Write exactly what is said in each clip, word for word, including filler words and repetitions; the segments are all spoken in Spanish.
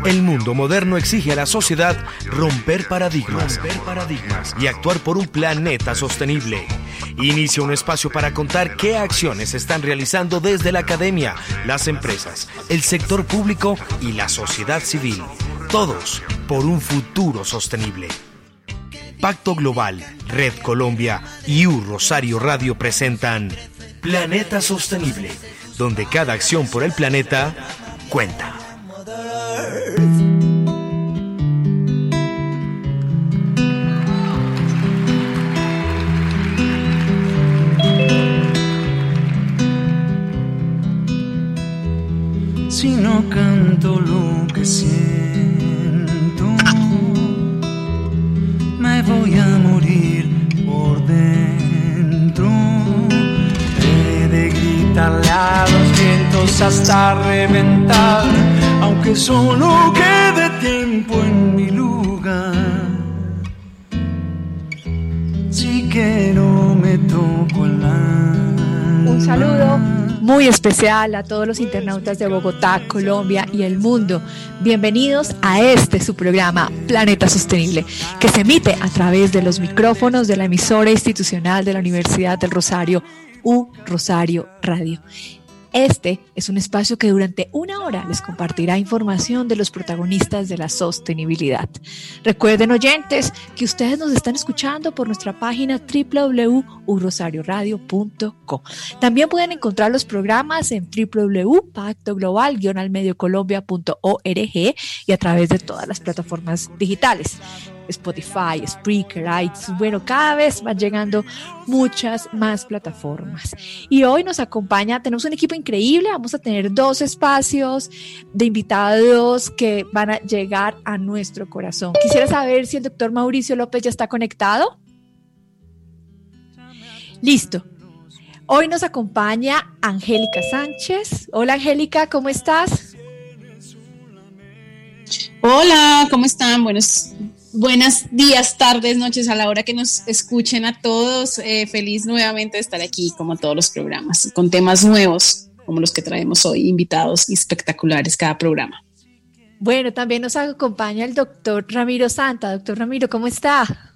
El mundo moderno exige a la sociedad romper paradigmas, romper paradigmas y actuar por un planeta sostenible. Inicia un espacio para contar qué acciones se están realizando desde la academia, las empresas, el sector público y la sociedad civil. Todos por un futuro sostenible. Pacto Global, Red Colombia y U Rosario Radio presentan Planeta Sostenible, donde cada acción por el planeta cuenta. Si no canto lo que siento, me voy a morir por dentro. He de gritarle a los vientos hasta reventar, aunque solo quede tiempo en mi lugar. Si quiero me toco el alma. Un saludo muy especial a todos los internautas de Bogotá, Colombia y el mundo. Bienvenidos a este su programa Planeta Sostenible, que se emite a través de los micrófonos de la emisora institucional de la Universidad del Rosario, U Rosario Radio. Este es un espacio que durante una hora les compartirá información de los protagonistas de la sostenibilidad. Recuerden, oyentes, que ustedes nos están escuchando por nuestra página doble u doble u doble u punto u rosario radio punto co. También pueden encontrar los programas en doble u doble u doble u punto pacto global guion al medio colombia punto org y a través de todas las plataformas digitales. Spotify, Spreaker, iTunes, bueno, cada vez van llegando muchas más plataformas. Y hoy nos acompaña, tenemos un equipo increíble, vamos a tener dos espacios de invitados que van a llegar a nuestro corazón. Quisiera saber si el doctor Mauricio López ya está conectado. Listo. Hoy nos acompaña Angélica Sánchez. Hola Angélica, ¿cómo estás? Hola, ¿cómo están? Buenos Buenos días, tardes, noches, a la hora que nos escuchen a todos. Eh, feliz nuevamente de estar aquí, como todos los programas, con temas nuevos, como los que traemos hoy, invitados y espectaculares cada programa. Bueno, también nos acompaña el doctor Ramiro Santa. Doctor Ramiro, ¿cómo está?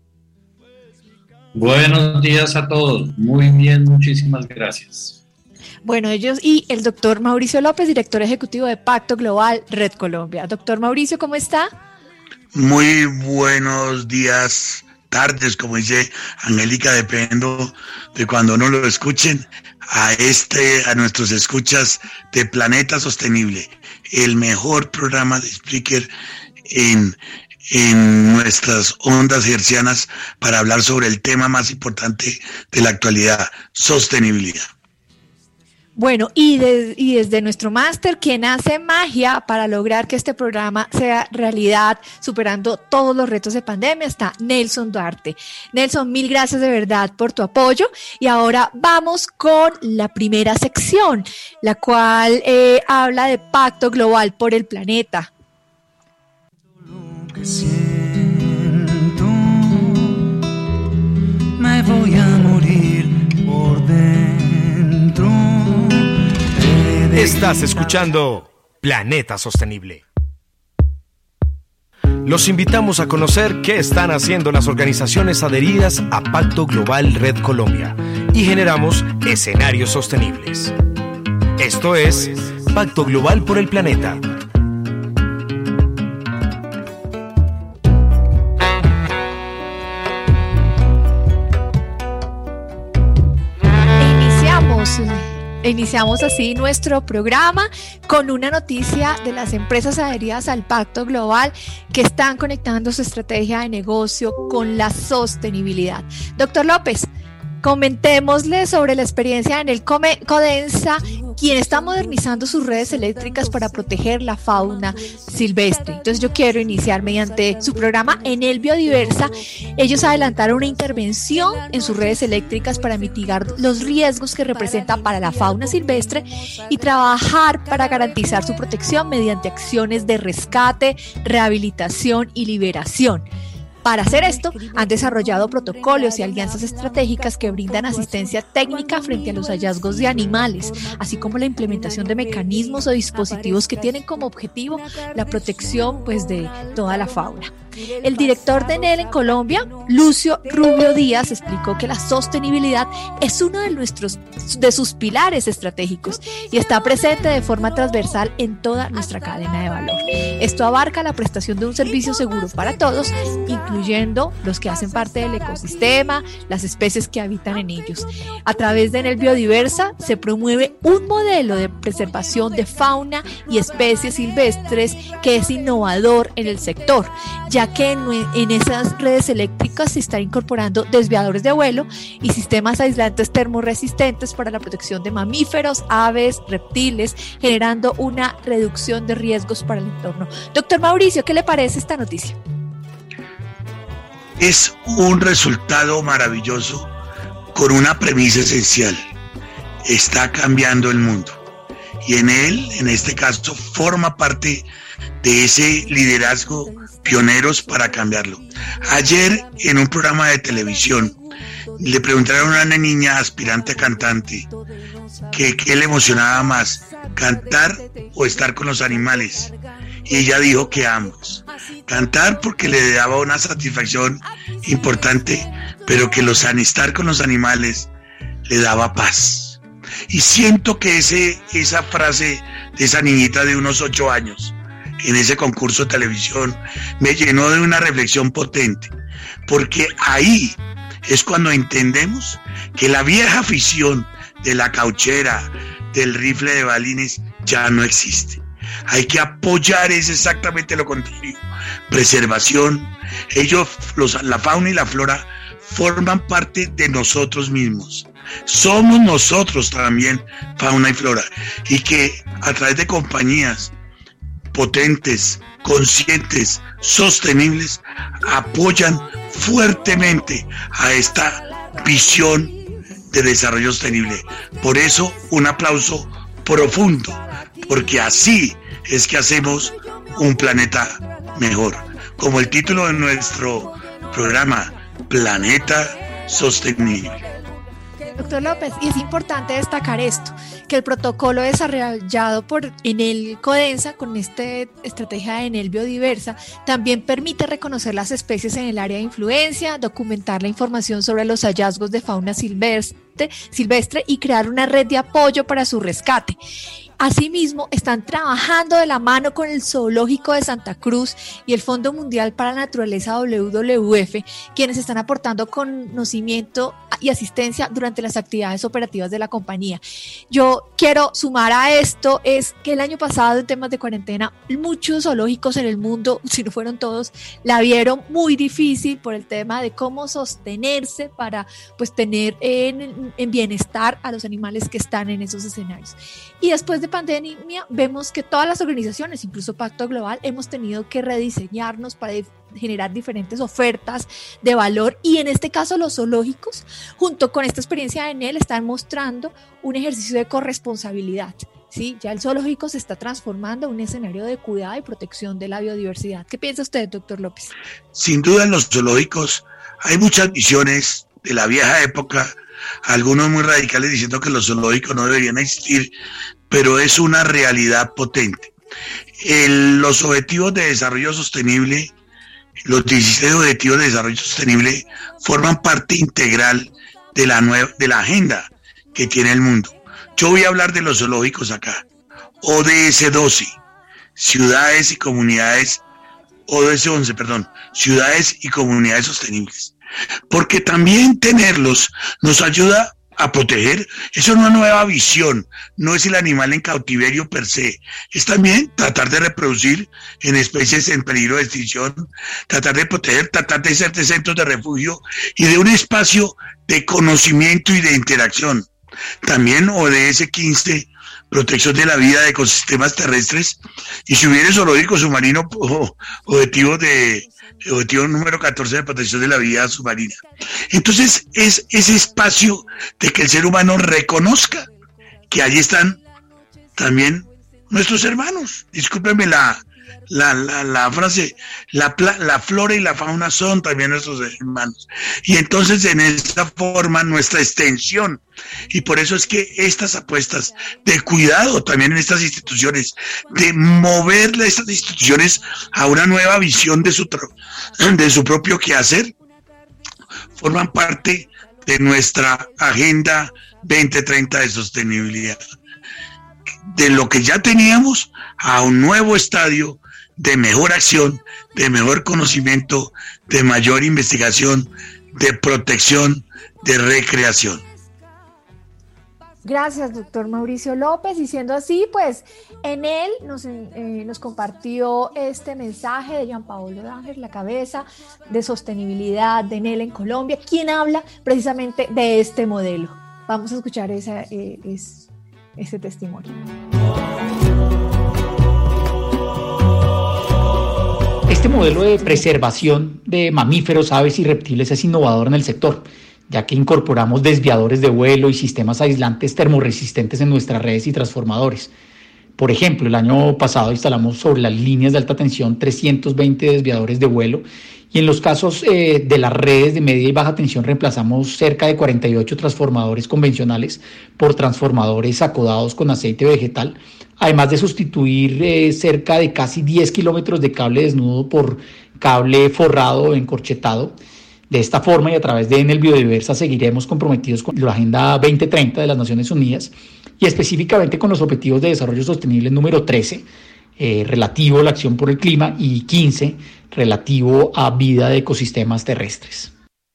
Buenos días a todos. Muy bien, muchísimas gracias. Bueno, ellos y el doctor Mauricio López, director ejecutivo de Pacto Global, Red Colombia. Doctor Mauricio, ¿cómo está? Muy buenos días, tardes, como dice Angélica, dependo de cuando no lo escuchen, a este, a nuestros escuchas de Planeta Sostenible, el mejor programa de Spreaker en, en nuestras ondas hercianas para hablar sobre el tema más importante de la actualidad, sostenibilidad. Bueno, y, de, y desde nuestro máster, quien hace magia para lograr que este programa sea realidad, superando todos los retos de pandemia, está Nelson Duarte. Nelson, mil gracias de verdad por tu apoyo. Y ahora vamos con la primera sección, la cual eh, habla de Pacto Global por el Planeta. Lo que siento, me voy a morir por dentro. Estás escuchando Planeta Sostenible. Los invitamos a conocer qué están haciendo las organizaciones adheridas a Pacto Global Red Colombia y generamos escenarios sostenibles. Esto es Pacto Global por el Planeta. Iniciamos. Iniciamos así nuestro programa con una noticia de las empresas adheridas al Pacto Global que están conectando su estrategia de negocio con la sostenibilidad. Doctor López, comentémosle sobre la experiencia en el Codensa, quien está modernizando sus redes eléctricas para proteger la fauna silvestre. Entonces yo quiero iniciar mediante su programa Enel Biodiversa. Ellos adelantaron una intervención en sus redes eléctricas para mitigar los riesgos que representa para la fauna silvestre y trabajar para garantizar su protección mediante acciones de rescate, rehabilitación y liberación. Para hacer esto, han desarrollado protocolos y alianzas estratégicas que brindan asistencia técnica frente a los hallazgos de animales, así como la implementación de mecanismos o dispositivos que tienen como objetivo la protección, pues, de toda la fauna. El director de Enel en Colombia, Lucio Rubio Díaz, explicó que la sostenibilidad es uno de nuestros de sus pilares estratégicos y está presente de forma transversal en toda nuestra cadena de valor. Esto abarca la prestación de un servicio seguro para todos, incluyendo los que hacen parte del ecosistema, las especies que habitan en ellos. A través de Enel Biodiversa se promueve un modelo de preservación de fauna y especies silvestres que es innovador en el sector, ya que en, en esas redes eléctricas se están incorporando desviadores de vuelo y sistemas aislantes termorresistentes para la protección de mamíferos, aves, reptiles, generando una reducción de riesgos para el entorno. Doctor Mauricio, ¿qué le parece esta noticia? Es un resultado maravilloso con una premisa esencial. Está cambiando el mundo. Y en él, en este caso, forma parte de ese liderazgo pioneros para cambiarlo. Ayer, en un programa de televisión, le preguntaron a una niña aspirante a cantante que qué le emocionaba más, cantar o estar con los animales. Y ella dijo que ambos. Cantar porque le daba una satisfacción importante, pero que los estar con los animales le daba paz. Y siento que ese, esa frase de esa niñita de unos ocho años, en ese concurso de televisión, me llenó de una reflexión potente, porque ahí es cuando entendemos que la vieja afición de la cauchera, del rifle de balines, ya no existe. Hay que apoyar, es exactamente lo contrario, preservación. Ellos, los, la fauna y la flora, forman parte de nosotros mismos. Somos nosotros también fauna y flora, y que a través de compañías potentes, conscientes, sostenibles, apoyan fuertemente a esta visión de desarrollo sostenible. Por eso, un aplauso profundo, porque así es que hacemos un planeta mejor. Como el título de nuestro programa, Planeta Sostenible. Doctor López, y es importante destacar esto, que el protocolo desarrollado por Enel Codensa con esta estrategia de Enel Biodiversa también permite reconocer las especies en el área de influencia, documentar la información sobre los hallazgos de fauna silvestre, silvestre y crear una red de apoyo para su rescate. Asimismo, están trabajando de la mano con el Zoológico de Santa Cruz y el Fondo Mundial para la Naturaleza W W F, quienes están aportando conocimiento y asistencia durante las actividades operativas de la compañía. Yo quiero sumar a esto es que el año pasado, en temas de cuarentena, muchos zoológicos en el mundo, si no fueron todos, la vieron muy difícil por el tema de cómo sostenerse para, pues, tener en, en bienestar a los animales que están en esos escenarios. Y después de pandemia vemos que todas las organizaciones, incluso Pacto Global, hemos tenido que rediseñarnos para generar diferentes ofertas de valor, y en este caso los zoológicos, junto con esta experiencia de Enel, están mostrando un ejercicio de corresponsabilidad. Sí, ya el zoológico se está transformando en un escenario de cuidado y protección de la biodiversidad. ¿Qué piensa usted, doctor López? Sin duda, en los zoológicos hay muchas visiones de la vieja época, algunos muy radicales diciendo que los zoológicos no deberían existir, pero es una realidad potente. El, los objetivos de desarrollo sostenible, los dieciséis objetivos de desarrollo sostenible, forman parte integral de la, nueva, de la agenda que tiene el mundo. Yo voy a hablar de los zoológicos acá. O D S doce, ciudades y comunidades, O D S once, perdón, ciudades y comunidades sostenibles. Porque también tenerlos nos ayuda a proteger. Es una nueva visión, no es el animal en cautiverio per se, es también tratar de reproducir en especies en peligro de extinción, tratar de proteger, tratar de ser de centros de refugio y de un espacio de conocimiento y de interacción. También O D S quince, protección de la vida de ecosistemas terrestres, y si hubiera zoológico submarino, objetivo de objetivo número catorce de protección de la vida submarina. Entonces es ese espacio de que el ser humano reconozca que allí están también nuestros hermanos, discúlpenme la, la, la, la frase, la, la flora y la fauna son también nuestros hermanos. Y entonces en esta forma nuestra extensión, y por eso es que estas apuestas de cuidado también en estas instituciones, de mover estas instituciones a una nueva visión de su, de su propio quehacer, forman parte de nuestra Agenda veinte treinta de sostenibilidad. De lo que ya teníamos a un nuevo estadio de mejor acción, de mejor conocimiento, de mayor investigación, de protección, de recreación. Gracias, doctor Mauricio López. Y siendo así, pues en él nos, eh, nos compartió este mensaje de Jean Paolo D'Angel, la cabeza de sostenibilidad de Enel en Colombia, quien habla precisamente de este modelo. Vamos a escuchar esa, eh, es, ese testimonio. Este modelo de preservación de mamíferos, aves y reptiles es innovador en el sector, ya que incorporamos desviadores de vuelo y sistemas aislantes termorresistentes en nuestras redes y transformadores. Por ejemplo, el año pasado instalamos sobre las líneas de alta tensión trescientos veinte desviadores de vuelo y en los casos eh, de las redes de media y baja tensión reemplazamos cerca de cuarenta y ocho transformadores convencionales por transformadores acodados con aceite vegetal, además de sustituir eh, cerca de casi diez kilómetros de cable desnudo por cable forrado encorchetado. De esta forma y a través de Enel Biodiversa seguiremos comprometidos con la Agenda veinte treinta de las Naciones Unidas y específicamente con los Objetivos de Desarrollo Sostenible número trece, eh, relativo a la acción por el clima, y quince, relativo a vida de ecosistemas terrestres.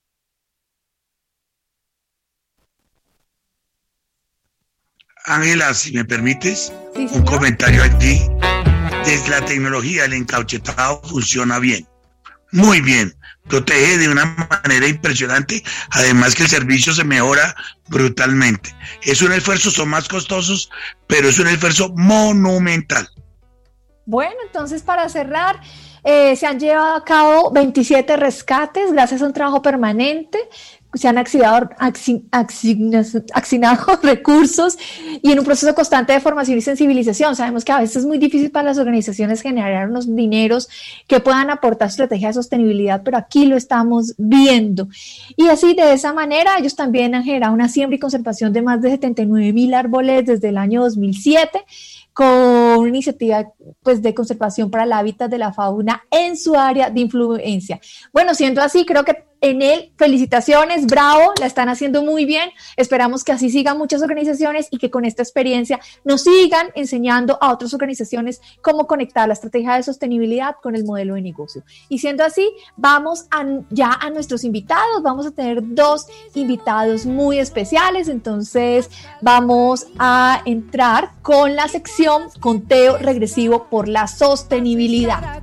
Ángela, si me permites, sí, un comentario allí. Desde la tecnología el encauchetado funciona bien, muy bien. Protege de una manera impresionante, además que el servicio se mejora brutalmente. Es un esfuerzo, son más costosos, pero es un esfuerzo monumental. Bueno, entonces para cerrar, eh, se han llevado a cabo veintisiete rescates gracias a un trabajo permanente. Se han accionado, accionado recursos y en un proceso constante de formación y sensibilización. Sabemos que a veces es muy difícil para las organizaciones generar unos dineros que puedan aportar estrategia de sostenibilidad, pero aquí lo estamos viendo. Y así, de esa manera, ellos también han generado una siembra y conservación de más de setenta y nueve mil árboles desde el año dos mil siete, con una iniciativa pues, de conservación para el hábitat de la fauna en su área de influencia. Bueno, siendo así, creo que Enel, felicitaciones, bravo, la están haciendo muy bien. Esperamos que así sigan muchas organizaciones y que con esta experiencia nos sigan enseñando a otras organizaciones cómo conectar la estrategia de sostenibilidad con el modelo de negocio. Y siendo así, vamos a, ya a nuestros invitados. Vamos a tener dos invitados muy especiales. Entonces, vamos a entrar con la sección Conteo Regresivo por la Sostenibilidad.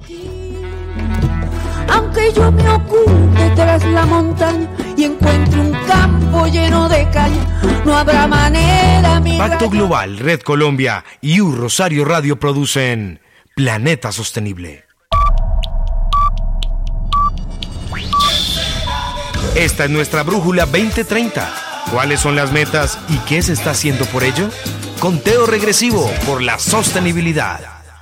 Aunque yo me oculte tras la montaña y encuentre un campo lleno de caña, no habrá manera. Pacto Global, Red Colombia y U Rosario Radio producen Planeta Sostenible. Esta es nuestra brújula veinte treinta. ¿Cuáles son las metas y qué se está haciendo por ello? Conteo regresivo por la sostenibilidad.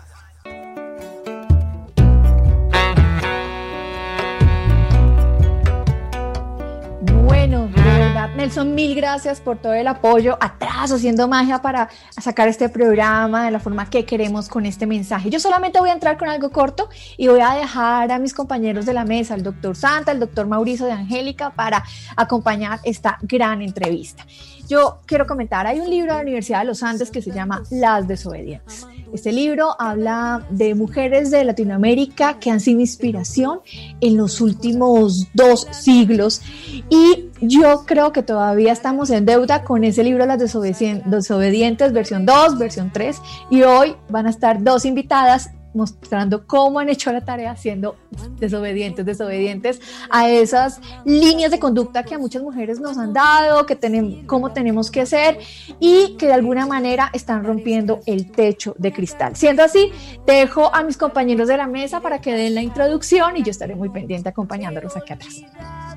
Bueno, de verdad, Nelson, mil gracias por todo el apoyo atrás, haciendo magia para sacar este programa de la forma que queremos con este mensaje. Yo solamente voy a entrar con algo corto y voy a dejar a mis compañeros de la mesa, el doctor Santa, el doctor Mauricio de Angélica, para acompañar esta gran entrevista. Yo quiero comentar, hay un libro de la Universidad de los Andes que se llama Las Desobedientes. Este libro habla de mujeres de Latinoamérica que han sido inspiración en los últimos dos siglos y yo creo que todavía estamos en deuda con ese libro Las Desobedientes, versión dos, versión tres, y hoy van a estar dos invitadas mostrando cómo han hecho la tarea siendo desobedientes, desobedientes a esas líneas de conducta que a muchas mujeres nos han dado, que tenemos, cómo tenemos que ser y que de alguna manera están rompiendo el techo de cristal. Siendo así, dejo a mis compañeros de la mesa para que den la introducción y yo estaré muy pendiente acompañándolos aquí atrás.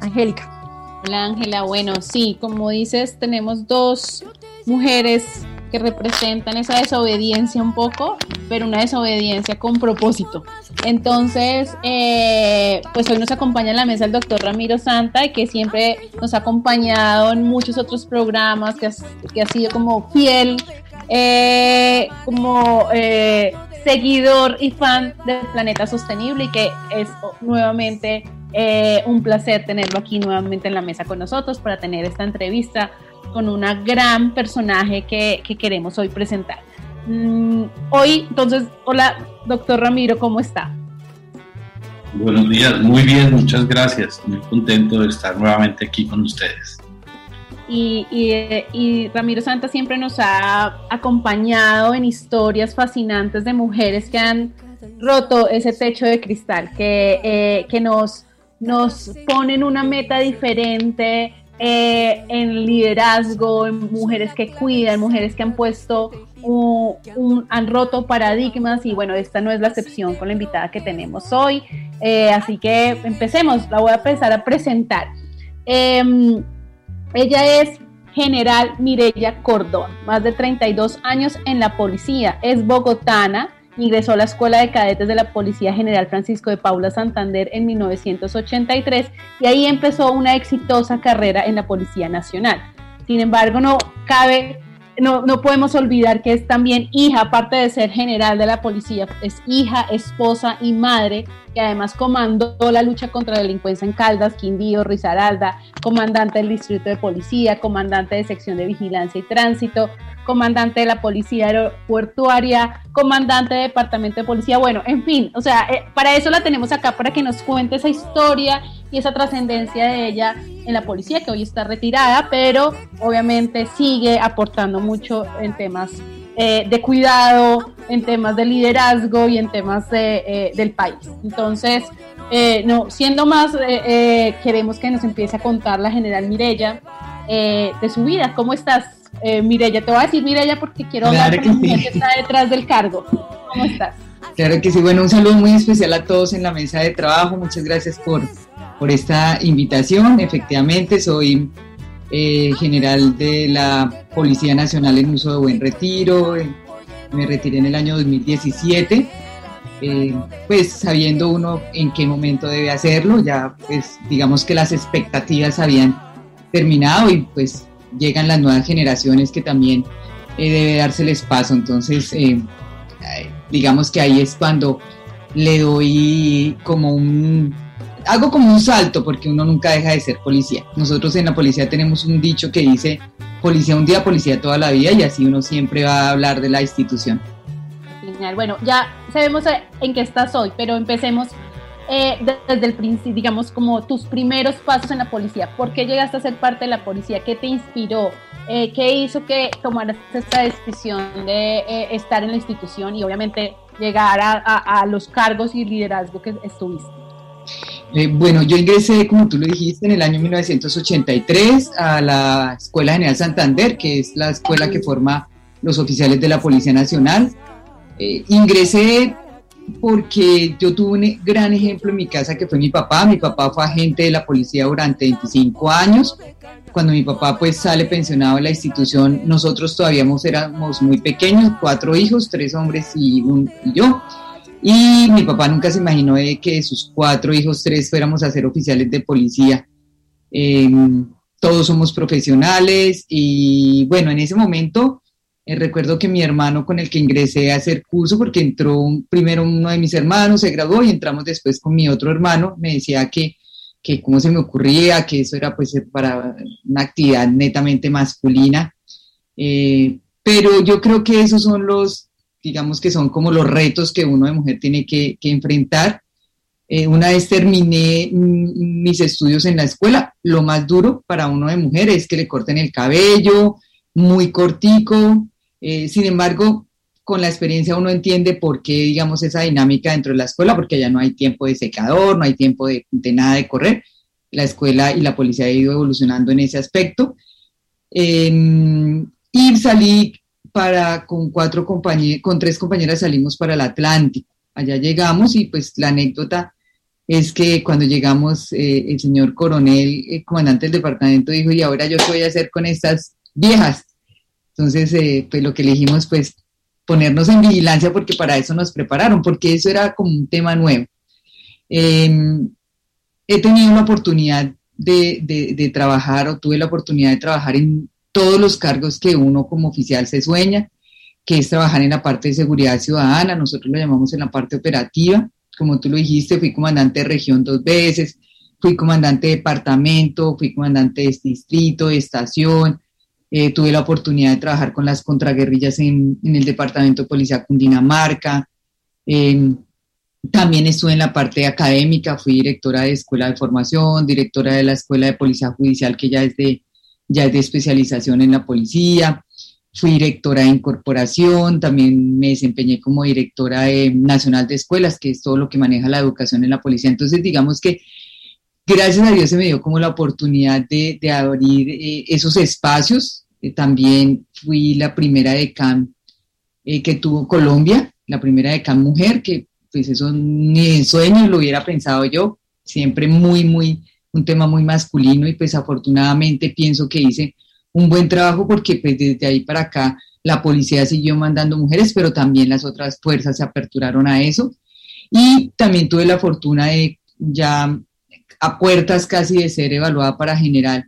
Angélica. Hola Ángela, bueno, sí, como dices, tenemos dos mujeres que representan esa desobediencia un poco, pero una desobediencia con propósito. Entonces, eh, pues hoy nos acompaña en la mesa el doctor Ramiro Santa, que siempre nos ha acompañado en muchos otros programas, que ha, que ha sido como fiel, eh, como eh, seguidor y fan del Planeta Sostenible, y que es nuevamente eh, un placer tenerlo aquí nuevamente en la mesa con nosotros para tener esta entrevista con una gran personaje que, que queremos hoy presentar. Mm, hoy, entonces, hola, doctor Ramiro, ¿cómo está? Buenos días, muy bien, muchas gracias. Muy contento de estar nuevamente aquí con ustedes. Y, y, y Ramiro Santa siempre nos ha acompañado en historias fascinantes de mujeres que han roto ese techo de cristal, que, eh, que nos, nos ponen una meta diferente, Eh, en liderazgo, en mujeres que cuidan, mujeres que han puesto, un, un, han roto paradigmas, y bueno, esta no es la excepción con la invitada que tenemos hoy, eh, así que empecemos, la voy a empezar a presentar. Eh, ella es General Mireya Cordón, más de treinta y dos años en la policía, es bogotana. Ingresó a la Escuela de Cadetes de la Policía General Francisco de Paula Santander en mil novecientos ochenta y tres, y ahí empezó una exitosa carrera en la Policía Nacional. Sin embargo, no cabe, no, no podemos olvidar que es también hija, aparte de ser general de la policía, es hija, esposa y madre, que además comandó la lucha contra la delincuencia en Caldas, Quindío, Risaralda, comandante del Distrito de Policía, comandante de Sección de Vigilancia y Tránsito, comandante de la Policía Aeroportuaria, comandante de Departamento de Policía, bueno, en fin, o sea, eh, para eso la tenemos acá, para que nos cuente esa historia y esa trascendencia de ella en la policía, que hoy está retirada, pero obviamente sigue aportando mucho en temas eh, de cuidado, en temas de liderazgo y en temas de, eh, del país. Entonces, eh, no, siendo más, eh, eh, queremos que nos empiece a contar la General Mireya eh, de su vida. ¿Cómo estás? Eh, Mireya, te voy a decir Mireya porque quiero claro hablar con la mujer sí. que está detrás del cargo. ¿Cómo estás? Claro que sí, bueno, un saludo muy especial a todos en la mesa de trabajo, muchas gracias por, por esta invitación. Efectivamente, soy eh, general de la Policía Nacional en uso de buen retiro, eh, me retiré en el año dos mil diecisiete, eh, pues sabiendo uno en qué momento debe hacerlo, ya pues digamos que las expectativas habían terminado y pues llegan las nuevas generaciones que también eh, debe dárseles paso, entonces eh, digamos que ahí es cuando le doy como un, hago como un salto, porque uno nunca deja de ser policía. Nosotros en la policía tenemos un dicho que dice, policía un día, policía toda la vida, y así uno siempre va a hablar de la institución. Genial. Bueno, ya sabemos en qué estás hoy, pero empecemos Eh, desde el principio, digamos, como tus primeros pasos en la policía. ¿Por qué llegaste a ser parte de la policía? ¿Qué te inspiró? Eh, ¿Qué hizo que tomaras esta decisión de eh, estar en la institución y obviamente llegar a, a, a los cargos y liderazgo que estuviste? Eh, bueno, yo ingresé, como tú lo dijiste, en el año mil novecientos ochenta y tres a la Escuela General Santander, que es la escuela que forma los oficiales de la Policía Nacional. Eh, ingresé porque yo tuve un gran ejemplo en mi casa, que fue mi papá. Mi papá fue agente de la policía durante veinticinco años. Cuando mi papá pues sale pensionado de la institución, nosotros todavía éramos muy pequeños, cuatro hijos, tres hombres y, un, y yo. Y mi papá nunca se imaginó de que de sus cuatro hijos, tres fuéramos a ser oficiales de policía. Eh, todos somos profesionales y bueno, en ese momento Eh, recuerdo que mi hermano con el que ingresé a hacer curso, porque entró un, primero uno de mis hermanos, se graduó y entramos después con mi otro hermano, me decía que, que cómo se me ocurría, que eso era pues para una actividad netamente masculina, eh, pero yo creo que esos son los, digamos que son como los retos que uno de mujer tiene que, que enfrentar. Eh, una vez terminé m- mis estudios en la escuela, lo más duro para uno de mujer es que le corten el cabello, muy cortico. Eh, sin embargo, con la experiencia uno entiende por qué, digamos, esa dinámica dentro de la escuela, porque ya no hay tiempo de secador, no hay tiempo de, de nada de correr. La escuela y la policía ha ido evolucionando en ese aspecto. Eh, y salí para, con cuatro compañeras, con tres compañeras salimos para el Atlántico. Allá llegamos y pues la anécdota es que cuando llegamos, eh, el señor coronel, el comandante del departamento, dijo, ¿y ahora yo qué voy a hacer con estas viejas? Entonces, eh, pues lo que elegimos, pues, ponernos en vigilancia porque para eso nos prepararon, porque eso era como un tema nuevo. Eh, he tenido la oportunidad de, de, de trabajar, o tuve la oportunidad de trabajar en todos los cargos que uno como oficial se sueña, que es trabajar en la parte de seguridad ciudadana, nosotros lo llamamos en la parte operativa. Como tú lo dijiste, fui comandante de región dos veces, fui comandante de departamento, fui comandante de distrito, de estación, eh, tuve la oportunidad de trabajar con las contraguerrillas en, en el departamento de policía Cundinamarca, eh, también estuve en la parte académica, fui directora de escuela de formación, directora de la escuela de policía judicial, que ya es de, ya es de especialización en la policía. Fui directora de incorporación, también me desempeñé como directora de, nacional de escuelas, que es todo lo que maneja la educación en la policía. Entonces, digamos que gracias a Dios se me dio como la oportunidad de, de abrir eh, esos espacios. Eh, también fui la primera decán eh, que tuvo Colombia, la primera decán mujer, que pues eso ni en sueños lo hubiera pensado yo, siempre muy, muy, un tema muy masculino, y pues afortunadamente pienso que hice un buen trabajo porque pues desde ahí para acá la policía siguió mandando mujeres, pero también las otras fuerzas se aperturaron a eso. Y también tuve la fortuna de ya a puertas casi de ser evaluada para general.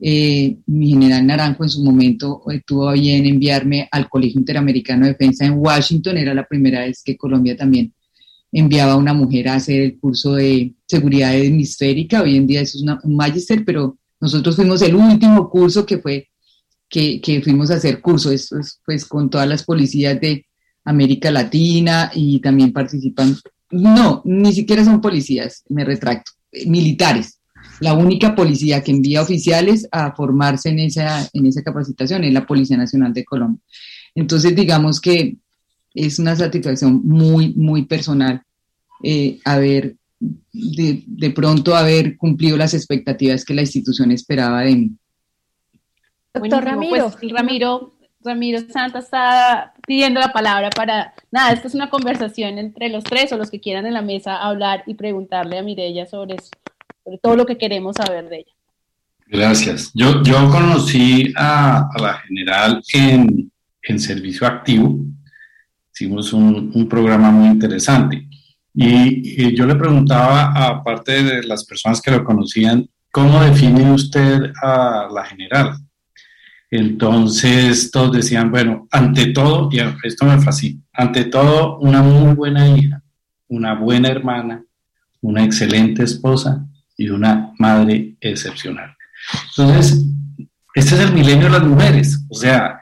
Eh, mi general Naranjo en su momento eh, tuvo bien enviarme al Colegio Interamericano de Defensa en Washington. Era la primera vez que Colombia también enviaba a una mujer a hacer el curso de seguridad hemisférica. Hoy en día eso es una, un magíster, pero nosotros fuimos el último curso que fue que, que fuimos a hacer curso. Esto es pues con todas las policías de América Latina, y también participan, no, ni siquiera son policías, me retracto, militares. La única policía que envía oficiales a formarse en esa, en esa capacitación es la Policía Nacional de Colombia. Entonces, digamos que es una satisfacción muy, muy personal eh, haber, de, de pronto haber cumplido las expectativas que la institución esperaba de mí. Doctor Ramiro. Pues, Ramiro, Ramiro Santa está pidiendo la palabra para, nada, esta es una conversación entre los tres o los que quieran en la mesa hablar y preguntarle a Mireya sobre eso, sobre todo lo que queremos saber de ella. Gracias. Yo, yo conocí a, a la general en, en servicio activo. Hicimos un, un programa muy interesante. Y, y yo le preguntaba, aparte de las personas que lo conocían, ¿cómo define usted a la general? Entonces todos decían, bueno, ante todo, y esto me fascina, ante todo una muy buena hija, una buena hermana, una excelente esposa y una madre excepcional. Entonces, este es el milenio de las mujeres, o sea,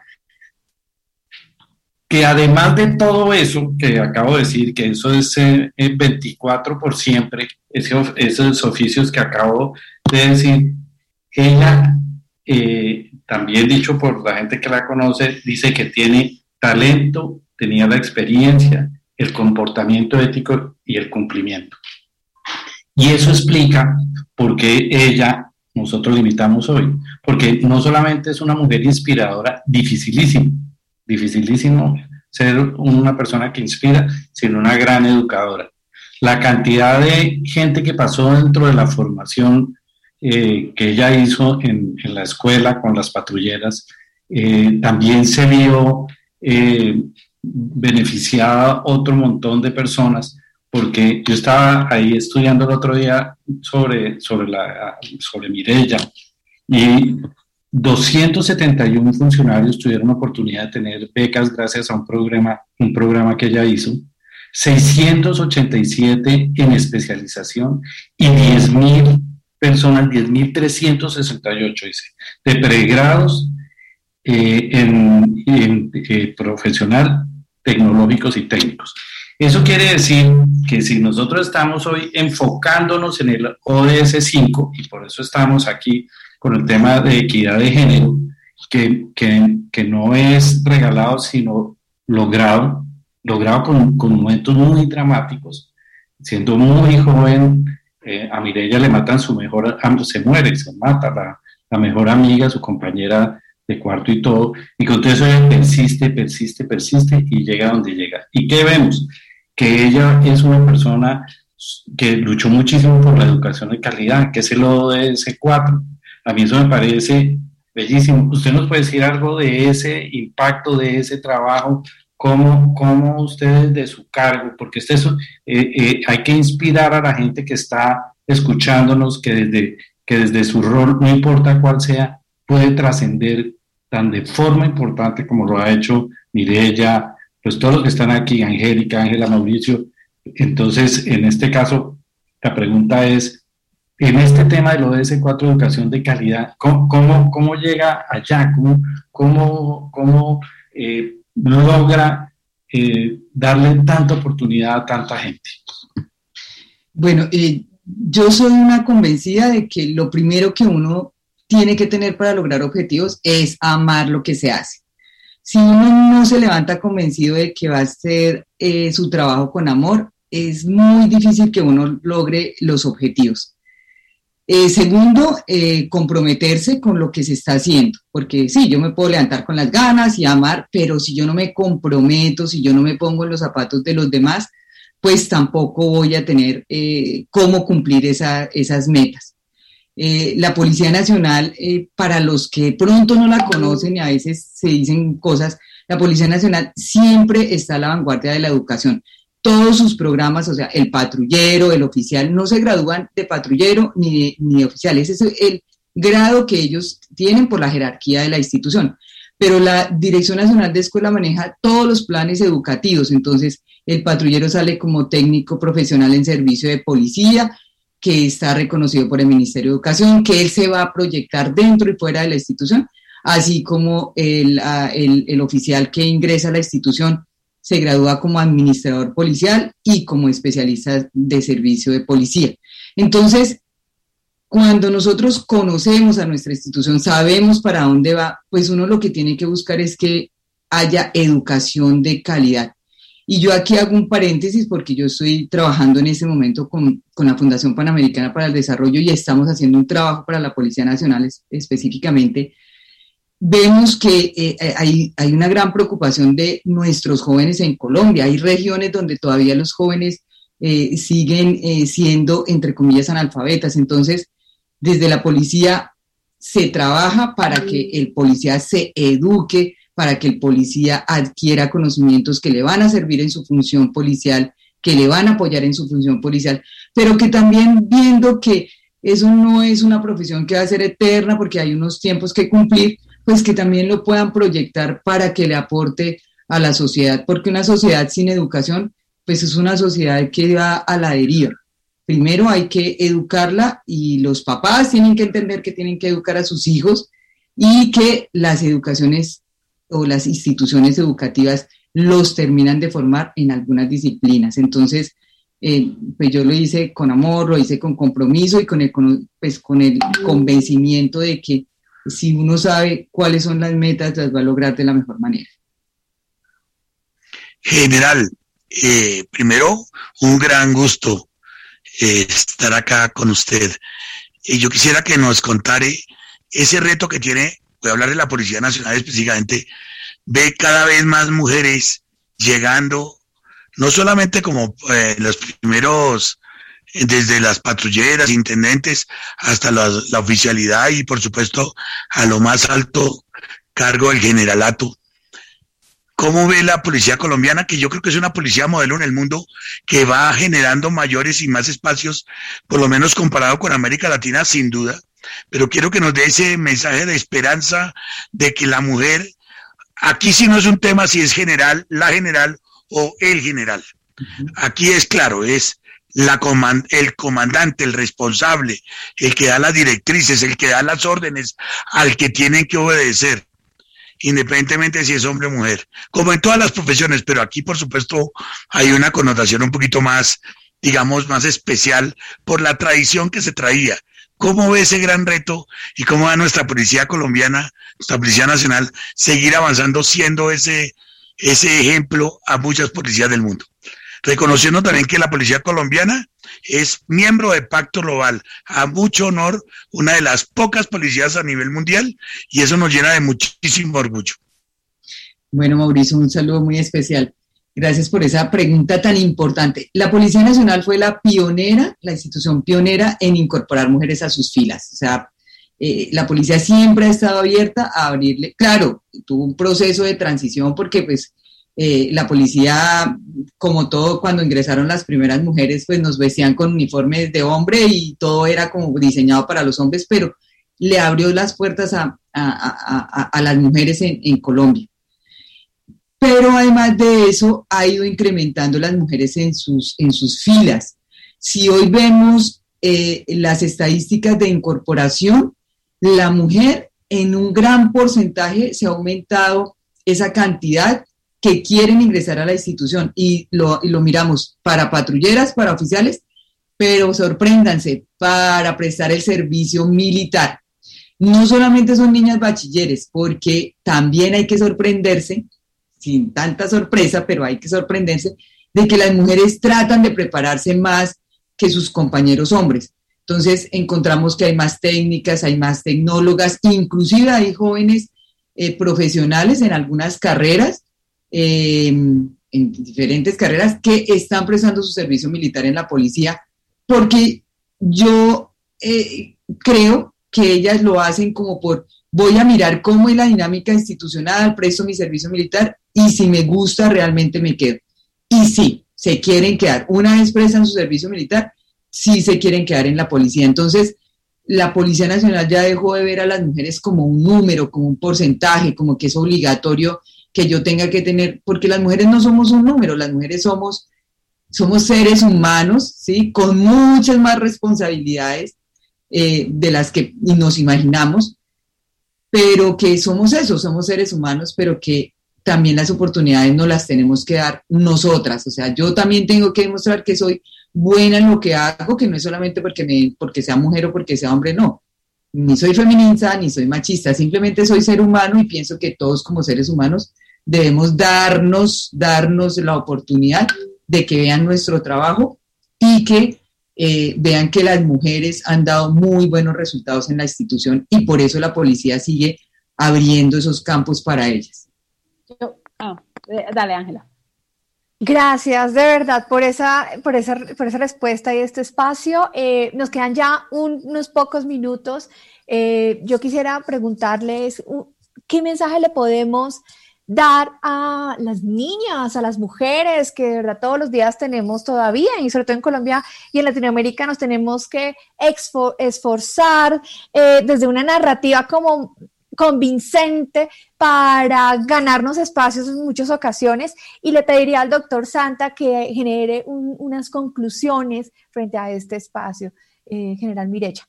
que además de todo eso que acabo de decir, que eso es eh, veinticuatro por siempre, ese, esos oficios que acabo de decir, ella, eh, también dicho por la gente que la conoce, dice que tiene talento, tenía la experiencia, el comportamiento ético y el cumplimiento. Y eso explica por qué ella, nosotros la invitamos hoy, porque no solamente es una mujer inspiradora, dificilísimo, dificilísimo ser una persona que inspira, sino una gran educadora. La cantidad de gente que pasó dentro de la formación eh, que ella hizo en, en la escuela con las patrulleras, eh, también se vio eh, beneficiada otro montón de personas, porque yo estaba ahí estudiando el otro día sobre, sobre, la, sobre Mireya, y doscientos setenta y uno funcionarios tuvieron la oportunidad de tener becas gracias a un programa, un programa que ella hizo, seiscientos ochenta y siete en especialización y diez mil personas, diez mil trescientos sesenta y ocho, dice, de pregrados eh, en, en eh, profesional, tecnológicos y técnicos. Eso quiere decir que si nosotros estamos hoy enfocándonos en el O D S cinco, y por eso estamos aquí con el tema de equidad de género, que, que, que no es regalado, sino logrado, logrado con, con momentos muy dramáticos. Siendo muy joven, eh, a Mireya le matan su mejor, se muere, se mata la, la mejor amiga, su compañera de cuarto y todo, y con todo eso ella persiste, persiste, persiste, y llega donde llega. ¿Y qué vemos? Que ella es una persona que luchó muchísimo por la educación de calidad, que es el O D S cuatro. A mí eso me parece Bellísimo. ¿Usted nos puede decir algo de ese impacto, de ese trabajo? ¿Cómo, cómo ustedes de su cargo? Porque este es, eh, eh, hay que inspirar a la gente que está escuchándonos, que desde, que desde su rol, no importa cuál sea, puede trascender tan de forma importante como lo ha hecho Mireya, pues todos los que están aquí, Angélica, Ángela, Mauricio. Entonces, en este caso, la pregunta es, en este tema del O S cuatro, educación de calidad, ¿cómo, cómo, cómo llega allá? ¿Cómo, cómo, cómo eh, logra eh, darle tanta oportunidad a tanta gente? Bueno, eh, yo soy una convencida de que lo primero que uno tiene que tener para lograr objetivos es amar lo que se hace. Si uno no se levanta convencido de que va a hacer eh, su trabajo con amor, es muy difícil que uno logre los objetivos. Eh, segundo, eh, comprometerse con lo que se está haciendo, porque sí, yo me puedo levantar con las ganas y amar, pero si yo no me comprometo, si yo no me pongo en los zapatos de los demás, pues tampoco voy a tener eh, cómo cumplir esa, esas metas. Eh, la Policía Nacional, eh, para los que pronto no la conocen y a veces se dicen cosas, la Policía Nacional siempre está a la vanguardia de la educación. Todos sus programas, o sea, el patrullero, el oficial, no se gradúan de patrullero ni de, ni de oficial. Ese es el grado que ellos tienen por la jerarquía de la institución. Pero la Dirección Nacional de Escuela maneja todos los planes educativos. Entonces, el patrullero sale como técnico profesional en servicio de policía, que está reconocido por el Ministerio de Educación, que él se va a proyectar dentro y fuera de la institución, así como el, el, el oficial que ingresa a la institución se gradúa como administrador policial y como especialista de servicio de policía. Entonces, cuando nosotros conocemos a nuestra institución, sabemos para dónde va, pues uno lo que tiene que buscar es que haya educación de calidad. Y yo aquí hago un paréntesis porque yo estoy trabajando en este momento con, con la Fundación Panamericana para el Desarrollo y estamos haciendo un trabajo para la Policía Nacional es, específicamente. Vemos que eh, hay, hay una gran preocupación de nuestros jóvenes en Colombia. Hay regiones donde todavía los jóvenes eh, siguen eh, siendo, entre comillas, analfabetas. Entonces, desde la policía se trabaja para que el policía se eduque, para que el policía adquiera conocimientos que le van a servir en su función policial, que le van a apoyar en su función policial, pero que también viendo que eso no es una profesión que va a ser eterna porque hay unos tiempos que cumplir, pues que también lo puedan proyectar para que le aporte a la sociedad, porque una sociedad sin educación, pues es una sociedad que va a la deriva. Primero hay que educarla y los papás tienen que entender que tienen que educar a sus hijos y que las educaciones o las instituciones educativas los terminan de formar en algunas disciplinas. Entonces, eh, pues yo lo hice con amor, lo hice con compromiso y con el, pues con el convencimiento de que si uno sabe cuáles son las metas, las va a lograr de la mejor manera. General, eh, primero, un gran gusto eh, estar acá con usted. Y yo quisiera que nos contara ese reto que tiene, voy a hablar de la Policía Nacional específicamente, ve cada vez más mujeres llegando, no solamente como eh, los primeros, desde las patrulleras, intendentes, hasta la, la oficialidad y por supuesto a lo más alto cargo del generalato. ¿Cómo ve la policía colombiana? Que yo creo que es una policía modelo en el mundo que va generando mayores y más espacios, por lo menos comparado con América Latina, sin duda. Pero quiero que nos dé ese mensaje de esperanza de que la mujer, aquí sí no es un tema si es general, la general o el general. Aquí es claro, es la comand- el comandante, el responsable, el que da las directrices, el que da las órdenes al que tienen que obedecer, independientemente de si es hombre o mujer, como en todas las profesiones, pero aquí por supuesto hay una connotación un poquito más, digamos, más especial por la tradición que se traía. ¿Cómo ve ese gran reto y cómo va nuestra policía colombiana, nuestra Policía Nacional, seguir avanzando siendo ese, ese ejemplo a muchas policías del mundo? Reconociendo también que la policía colombiana es miembro de Pacto Global, a mucho honor, una de las pocas policías a nivel mundial, y eso nos llena de muchísimo orgullo. Bueno, Mauricio, un saludo muy especial. Gracias por esa pregunta tan importante. La Policía Nacional fue la pionera, la institución pionera en incorporar mujeres a sus filas. O sea, eh, la policía siempre ha estado abierta a abrirle, claro, tuvo un proceso de transición porque pues eh, la policía, como todo, cuando ingresaron las primeras mujeres, pues nos vestían con uniformes de hombre y todo era como diseñado para los hombres, pero le abrió las puertas a, a, a, a, a las mujeres en, en Colombia. Pero además de eso, ha ido incrementando las mujeres en sus, en sus filas. Si hoy vemos eh, las estadísticas de incorporación, la mujer en un gran porcentaje se ha aumentado esa cantidad que quieren ingresar a la institución y lo, y lo miramos para patrulleras, para oficiales, pero sorpréndanse, para prestar el servicio militar. No solamente son niñas bachilleres, porque también hay que sorprenderse, sin tanta sorpresa, pero hay que sorprenderse, de que las mujeres tratan de prepararse más que sus compañeros hombres. Entonces encontramos que hay más técnicas, hay más tecnólogas, inclusive hay jóvenes eh, profesionales en algunas carreras, eh, en diferentes carreras, que están prestando su servicio militar en la policía, porque yo eh, creo que ellas lo hacen como por, voy a mirar cómo es la dinámica institucional, presto mi servicio militar, y si me gusta realmente me quedo. Y sí, se quieren quedar. Una vez prestan su servicio militar, sí se quieren quedar en la policía. Entonces, la Policía Nacional ya dejó de ver a las mujeres como un número, como un porcentaje, como que es obligatorio que yo tenga que tener, porque las mujeres no somos un número, las mujeres somos, somos seres humanos, ¿sí? Con muchas más responsabilidades eh, de las que nos imaginamos, pero que somos eso, somos seres humanos, pero que también las oportunidades no las tenemos que dar nosotras. O sea, yo también tengo que demostrar que soy buena en lo que hago, que no es solamente porque, me, porque sea mujer o porque sea hombre, no. Ni soy feminista, ni soy machista, simplemente soy ser humano y pienso que todos como seres humanos debemos darnos, darnos la oportunidad de que vean nuestro trabajo y que eh, vean que las mujeres han dado muy buenos resultados en la institución y por eso la policía sigue abriendo esos campos para ellas. Yo, ah, dale, Ángela. Gracias de verdad por esa, por esa, por esa respuesta y este espacio. Eh, nos quedan ya un, unos pocos minutos. Eh, yo quisiera preguntarles uh, qué mensaje le podemos dar a las niñas, a las mujeres que de verdad todos los días tenemos todavía, y sobre todo en Colombia y en Latinoamérica nos tenemos que esforzar eh, desde una narrativa como convincente para ganarnos espacios en muchas ocasiones, y le pediría al doctor Santa que genere un, unas conclusiones frente a este espacio. Eh, General Mireya.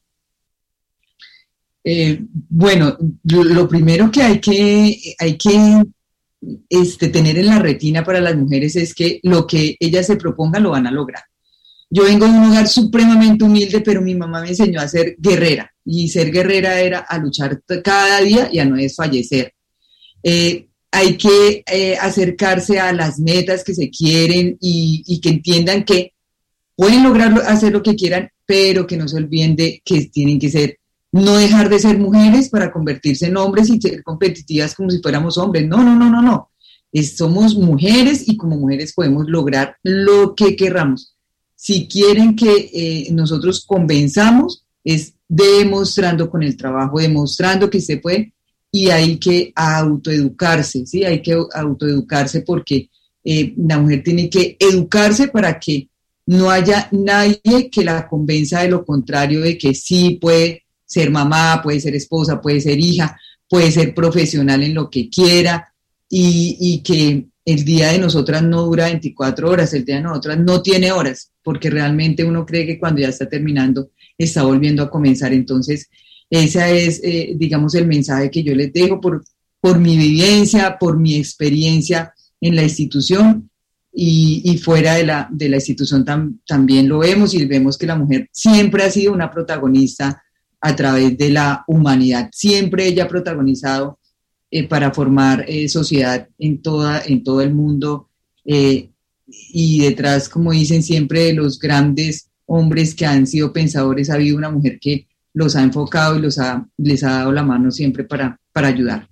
Eh, bueno, lo, lo primero que hay que, hay que este, tener en la retina para las mujeres es que lo que ellas se propongan lo van a lograr. Yo vengo de un hogar supremamente humilde, pero mi mamá me enseñó a ser guerrera, y ser guerrera era a luchar cada día y a no desfallecer. Eh, hay que eh, acercarse a las metas que se quieren y, y que entiendan que pueden lograr hacer lo que quieran, pero que no se olviden de que tienen que ser, no dejar de ser mujeres para convertirse en hombres y ser competitivas como si fuéramos hombres. No, no, no, no, no. Es, somos mujeres y como mujeres podemos lograr lo que querramos. Si quieren que eh, nosotros convenzamos, es demostrando con el trabajo, demostrando que se puede, y hay que autoeducarse, ¿sí? Hay que autoeducarse porque eh, la mujer tiene que educarse para que no haya nadie que la convenza de lo contrario, de que sí puede ser mamá, puede ser esposa, puede ser hija, puede ser profesional en lo que quiera, y, y que el día de nosotras no dura veinticuatro horas, el día de nosotras no tiene horas, porque realmente uno cree que cuando ya está terminando, está volviendo a comenzar. Entonces, ese es, eh, digamos, el mensaje que yo les dejo por, por mi vivencia, por mi experiencia en la institución, y, y fuera de la, de la institución tam, también lo vemos, y vemos que la mujer siempre ha sido una protagonista a través de la humanidad, siempre ella ha protagonizado eh, para formar eh, sociedad en, toda, en todo el mundo, eh, y detrás, como dicen siempre, de los grandes hombres que han sido pensadores, ha habido una mujer que los ha enfocado y los ha, les ha dado la mano siempre para, para ayudar.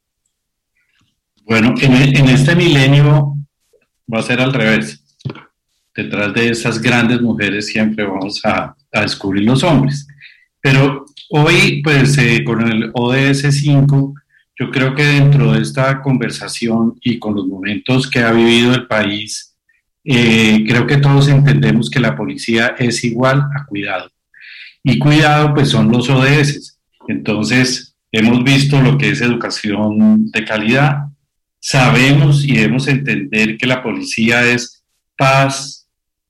Bueno, en, en este milenio va a ser al revés. Detrás de esas grandes mujeres siempre vamos a, a descubrir los hombres. Pero hoy, pues eh, con el O D S cinco, yo creo que dentro de esta conversación y con los momentos que ha vivido el país, eh, creo que todos entendemos que la policía es igual a cuidado. Y cuidado, pues son los O D S. Entonces, hemos visto lo que es educación de calidad. Sabemos y debemos entender que la policía es paz,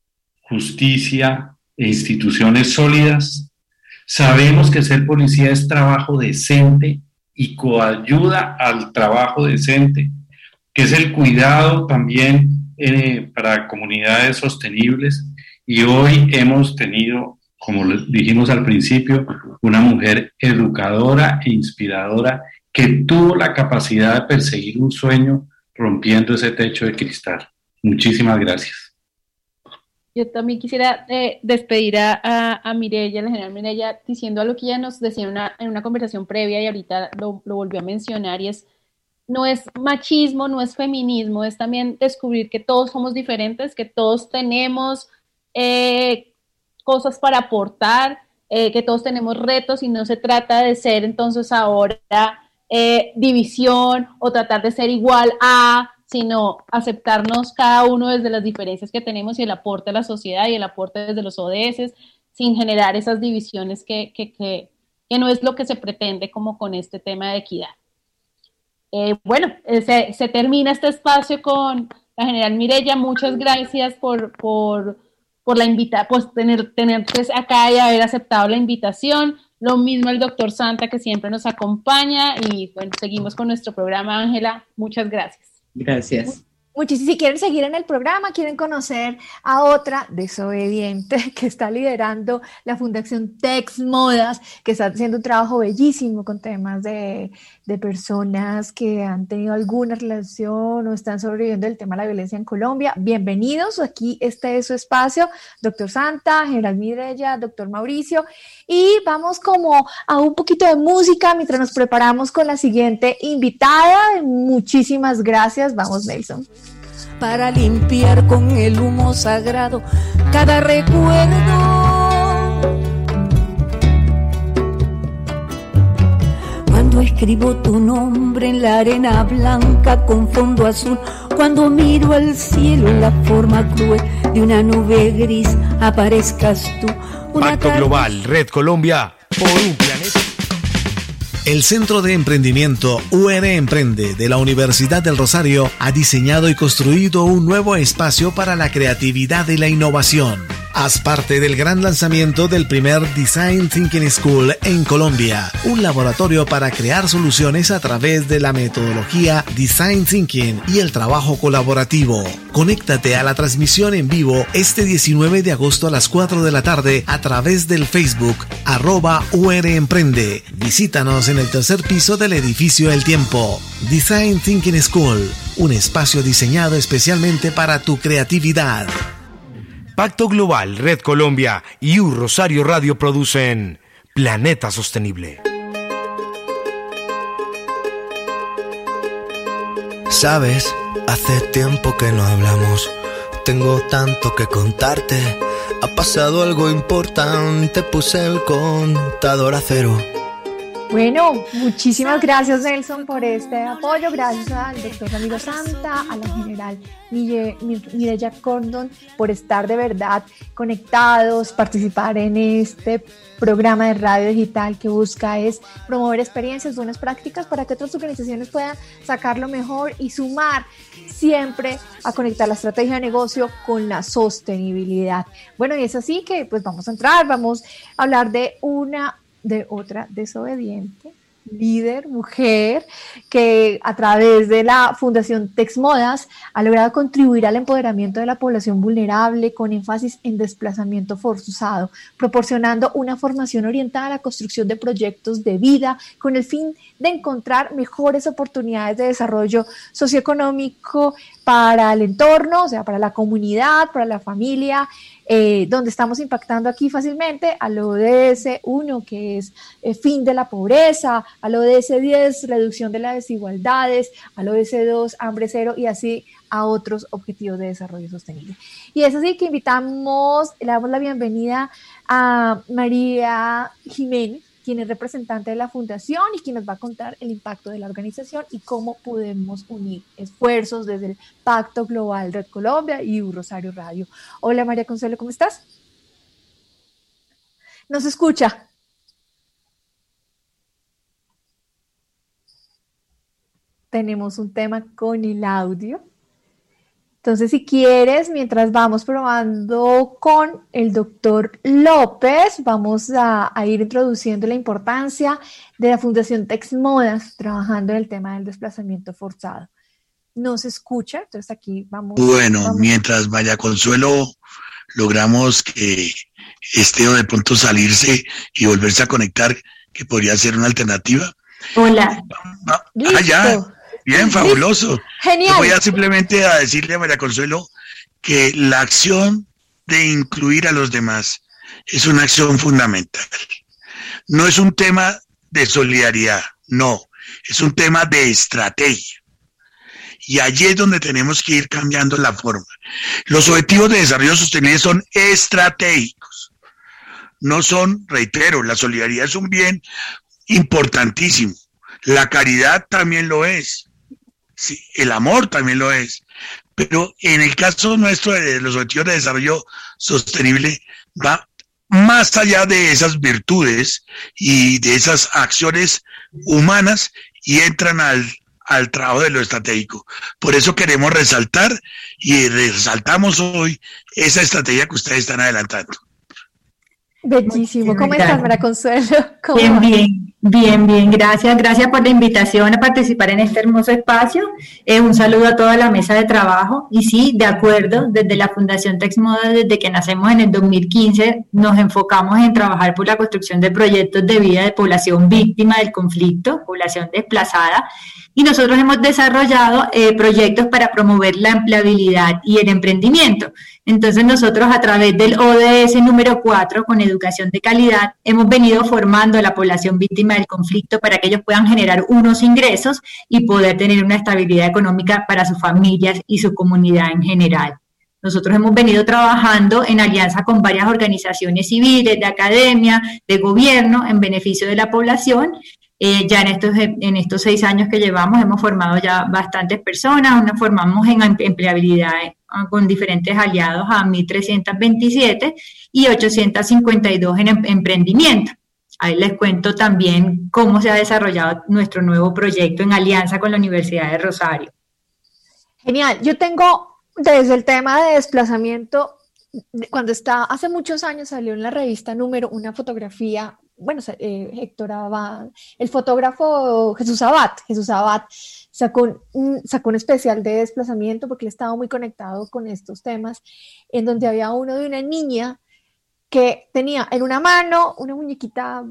justicia e instituciones sólidas. Sabemos que ser policía es trabajo decente y coayuda al trabajo decente, que es el cuidado también eh, para comunidades sostenibles. Y hoy hemos tenido, como dijimos al principio, una mujer educadora e inspiradora que tuvo la capacidad de perseguir un sueño rompiendo ese techo de cristal. Muchísimas gracias. Yo también quisiera eh, despedir a, a, a Mireya, la general Mireya, diciendo algo que ella nos decía en una, en una conversación previa y ahorita lo, lo volvió a mencionar, y es, no es machismo, no es feminismo, es también descubrir que todos somos diferentes, que todos tenemos eh, cosas para aportar, eh, que todos tenemos retos, y no se trata de ser entonces ahora eh, división o tratar de ser igual a, sino aceptarnos cada uno desde las diferencias que tenemos y el aporte a la sociedad y el aporte desde los O D S, sin generar esas divisiones que, que, que, que no es lo que se pretende como con este tema de equidad. Eh, bueno, eh, se, se termina este espacio con la general Mireya. Muchas gracias por, por, por la invita, pues tener, tenerte acá y haber aceptado la invitación. Lo mismo el doctor Santa, que siempre nos acompaña, y bueno, seguimos con nuestro programa. Ángela, muchas gracias. Gracias. Muchísimo. Si quieren seguir en el programa, quieren conocer a otra desobediente que está liderando la Fundación Tex Modas, que está haciendo un trabajo bellísimo con temas de, de personas que han tenido alguna relación o están sobreviviendo el tema de la violencia en Colombia. Bienvenidos, aquí este es su espacio, doctor Santa, general Mireya, doctor Mauricio, y vamos como a un poquito de música mientras nos preparamos con la siguiente invitada. Muchísimas gracias, vamos Nelson. Para limpiar con el humo sagrado cada recuerdo. Cuando escribo tu nombre en la arena blanca con fondo azul, cuando miro al cielo en la forma cruel de una nube gris, aparezcas tú. Pacto Global, Red Colombia, por un planeta. El Centro de Emprendimiento U N Emprende de la Universidad del Rosario ha diseñado y construido un nuevo espacio para la creatividad y la innovación. Haz parte del gran lanzamiento del primer Design Thinking School en Colombia, un laboratorio para crear soluciones a través de la metodología Design Thinking y el trabajo colaborativo. Conéctate a la transmisión en vivo este diecinueve de agosto a las cuatro de la tarde a través del Facebook arroba U N Emprende. Visítanos en el tercer piso del edificio El Tiempo. Design Thinking School, un espacio diseñado especialmente para tu creatividad. Pacto Global, Red Colombia y U Rosario Radio producen Planeta Sostenible. Sabes, hace tiempo que no hablamos. Tengo tanto que contarte. Ha pasado algo importante. Puse el contador a cero. Bueno, muchísimas gracias Nelson por este apoyo, gracias al doctor Ramiro Santa, a la general Mireya Cordon por estar de verdad conectados, participar en este programa de radio digital que busca es promover experiencias, buenas prácticas para que otras organizaciones puedan sacarlo mejor y sumar siempre a conectar la estrategia de negocio con la sostenibilidad. Bueno, y es así que pues vamos a entrar, vamos a hablar de una de otra desobediente, líder, mujer, que a través de la Fundación Tex Modas ha logrado contribuir al empoderamiento de la población vulnerable con énfasis en desplazamiento forzado, proporcionando una formación orientada a la construcción de proyectos de vida con el fin de encontrar mejores oportunidades de desarrollo socioeconómico para el entorno, o sea, para la comunidad, para la familia, eh, donde estamos impactando aquí fácilmente al O D S uno, que es eh, fin de la pobreza, al O D S diez, reducción de las desigualdades, al O D S dos, hambre cero, y así a otros objetivos de desarrollo sostenible. Y es así que invitamos, le damos la bienvenida a María Jiménez, quien es representante de la Fundación y quien nos va a contar el impacto de la organización y cómo podemos unir esfuerzos desde el Pacto Global Red Colombia y U Rosario Radio. Hola María Consuelo, ¿cómo estás? ¿Nos escucha? Tenemos un tema con el audio. Entonces, si quieres, mientras vamos probando con el doctor López, vamos a, a ir introduciendo la importancia de la Fundación Texmodas trabajando en el tema del desplazamiento forzado. ¿No se escucha? Entonces aquí vamos. Bueno, vamos. Mientras María Consuelo logramos que esté o de pronto salirse y volverse a conectar, que podría ser una alternativa. Hola. Ah, ah ya. Bien, fabuloso. Genial. Yo voy a simplemente a decirle a María Consuelo que la acción de incluir a los demás es una acción fundamental. No es un tema de solidaridad, no, es un tema de estrategia. Y allí es donde tenemos que ir cambiando la forma. Los objetivos de desarrollo sostenible son estratégicos. No son, reitero, la solidaridad es un bien importantísimo. La caridad también lo es. Sí, el amor también lo es, pero en el caso nuestro de los objetivos de desarrollo sostenible va más allá de esas virtudes y de esas acciones humanas y entran al, al trabajo de lo estratégico. Por eso queremos resaltar y resaltamos hoy esa estrategia que ustedes están adelantando. Bellísimo. ¿Cómo estás, María Consuelo? ¿Cómo bien, vas? bien, bien, bien. Gracias. Gracias por la invitación a participar en este hermoso espacio. Eh, un saludo a toda la mesa de trabajo. Y sí, de acuerdo, desde la Fundación Texmodas, desde que nacemos en el dos mil quince, nos enfocamos en trabajar por la construcción de proyectos de vida de población víctima del conflicto, población desplazada. Y nosotros hemos desarrollado eh, proyectos para promover la empleabilidad y el emprendimiento. Entonces nosotros a través del O D S número cuatro, con educación de calidad, hemos venido formando a la población víctima del conflicto para que ellos puedan generar unos ingresos y poder tener una estabilidad económica para sus familias y su comunidad en general. Nosotros hemos venido trabajando en alianza con varias organizaciones civiles, de academia, de gobierno, en beneficio de la población. Eh, ya en estos, en estos seis años que llevamos hemos formado ya bastantes personas, nos formamos en empleabilidad con diferentes aliados a mil trescientos veintisiete y ochocientos cincuenta y dos en em- emprendimiento. Ahí les cuento también cómo se ha desarrollado nuestro nuevo proyecto en alianza con la Universidad de Rosario. Genial. Yo tengo desde el tema de desplazamiento, cuando está, hace muchos años salió en la revista Número una fotografía. Bueno, eh, Héctor Abad, el fotógrafo Jesús Abad, Jesús Abad sacó un, sacó un especial de desplazamiento porque él estaba muy conectado con estos temas, en donde había uno de una niña que tenía en una mano una muñequita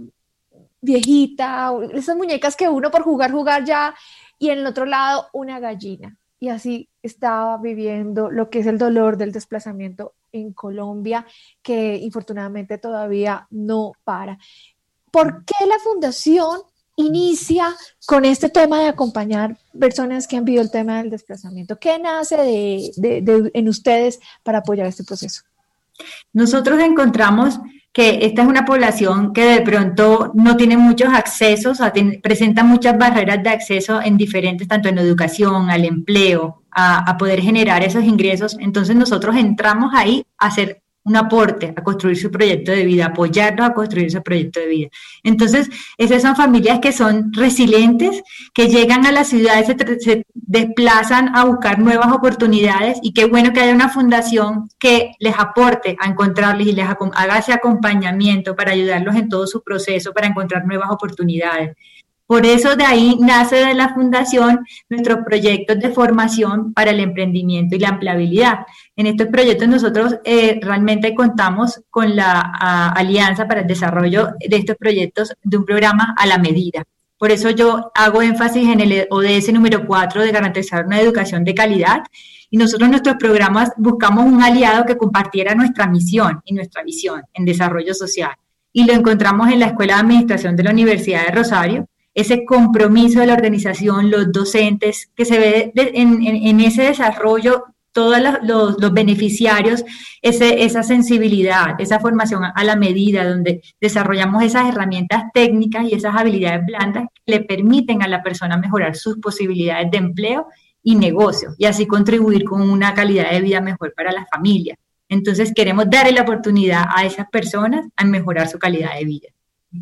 viejita, esas muñecas que uno por jugar, jugar ya, y en el otro lado una gallina. Y así estaba viviendo lo que es el dolor del desplazamiento en Colombia, que infortunadamente todavía no para. ¿Por qué la Fundación inicia con este tema de acompañar personas que han vivido el tema del desplazamiento? ¿Qué nace de, de, de, en ustedes para apoyar este proceso? Nosotros encontramos que esta es una población que de pronto no tiene muchos accesos, o tiene, presenta muchas barreras de acceso en diferentes, tanto en educación, al empleo, a, a poder generar esos ingresos. Entonces nosotros entramos ahí a hacer un aporte, a construir su proyecto de vida, apoyarlos a construir su proyecto de vida. Entonces, esas son familias que son resilientes, que llegan a las ciudades, se, se desplazan a buscar nuevas oportunidades, y qué bueno que haya una fundación que les aporte a encontrarles y les haga ese acompañamiento para ayudarlos en todo su proceso, para encontrar nuevas oportunidades. Por eso de ahí nace de la Fundación nuestros proyectos de formación para el emprendimiento y la empleabilidad. En estos proyectos nosotros eh, realmente contamos con la a, alianza para el desarrollo de estos proyectos de un programa a la medida. Por eso yo hago énfasis en el O D S número cuatro de garantizar una educación de calidad, y nosotros en nuestros programas buscamos un aliado que compartiera nuestra misión y nuestra visión en desarrollo social. Y lo encontramos en la Escuela de Administración de la Universidad de Rosario, ese compromiso de la organización, los docentes, que se ve de, en, en, en ese desarrollo, todos los, los beneficiarios, ese, esa sensibilidad, esa formación a la medida, donde desarrollamos esas herramientas técnicas y esas habilidades blandas que le permiten a la persona mejorar sus posibilidades de empleo y negocio, y así contribuir con una calidad de vida mejor para la familia. Entonces queremos darle la oportunidad a esas personas a mejorar su calidad de vida.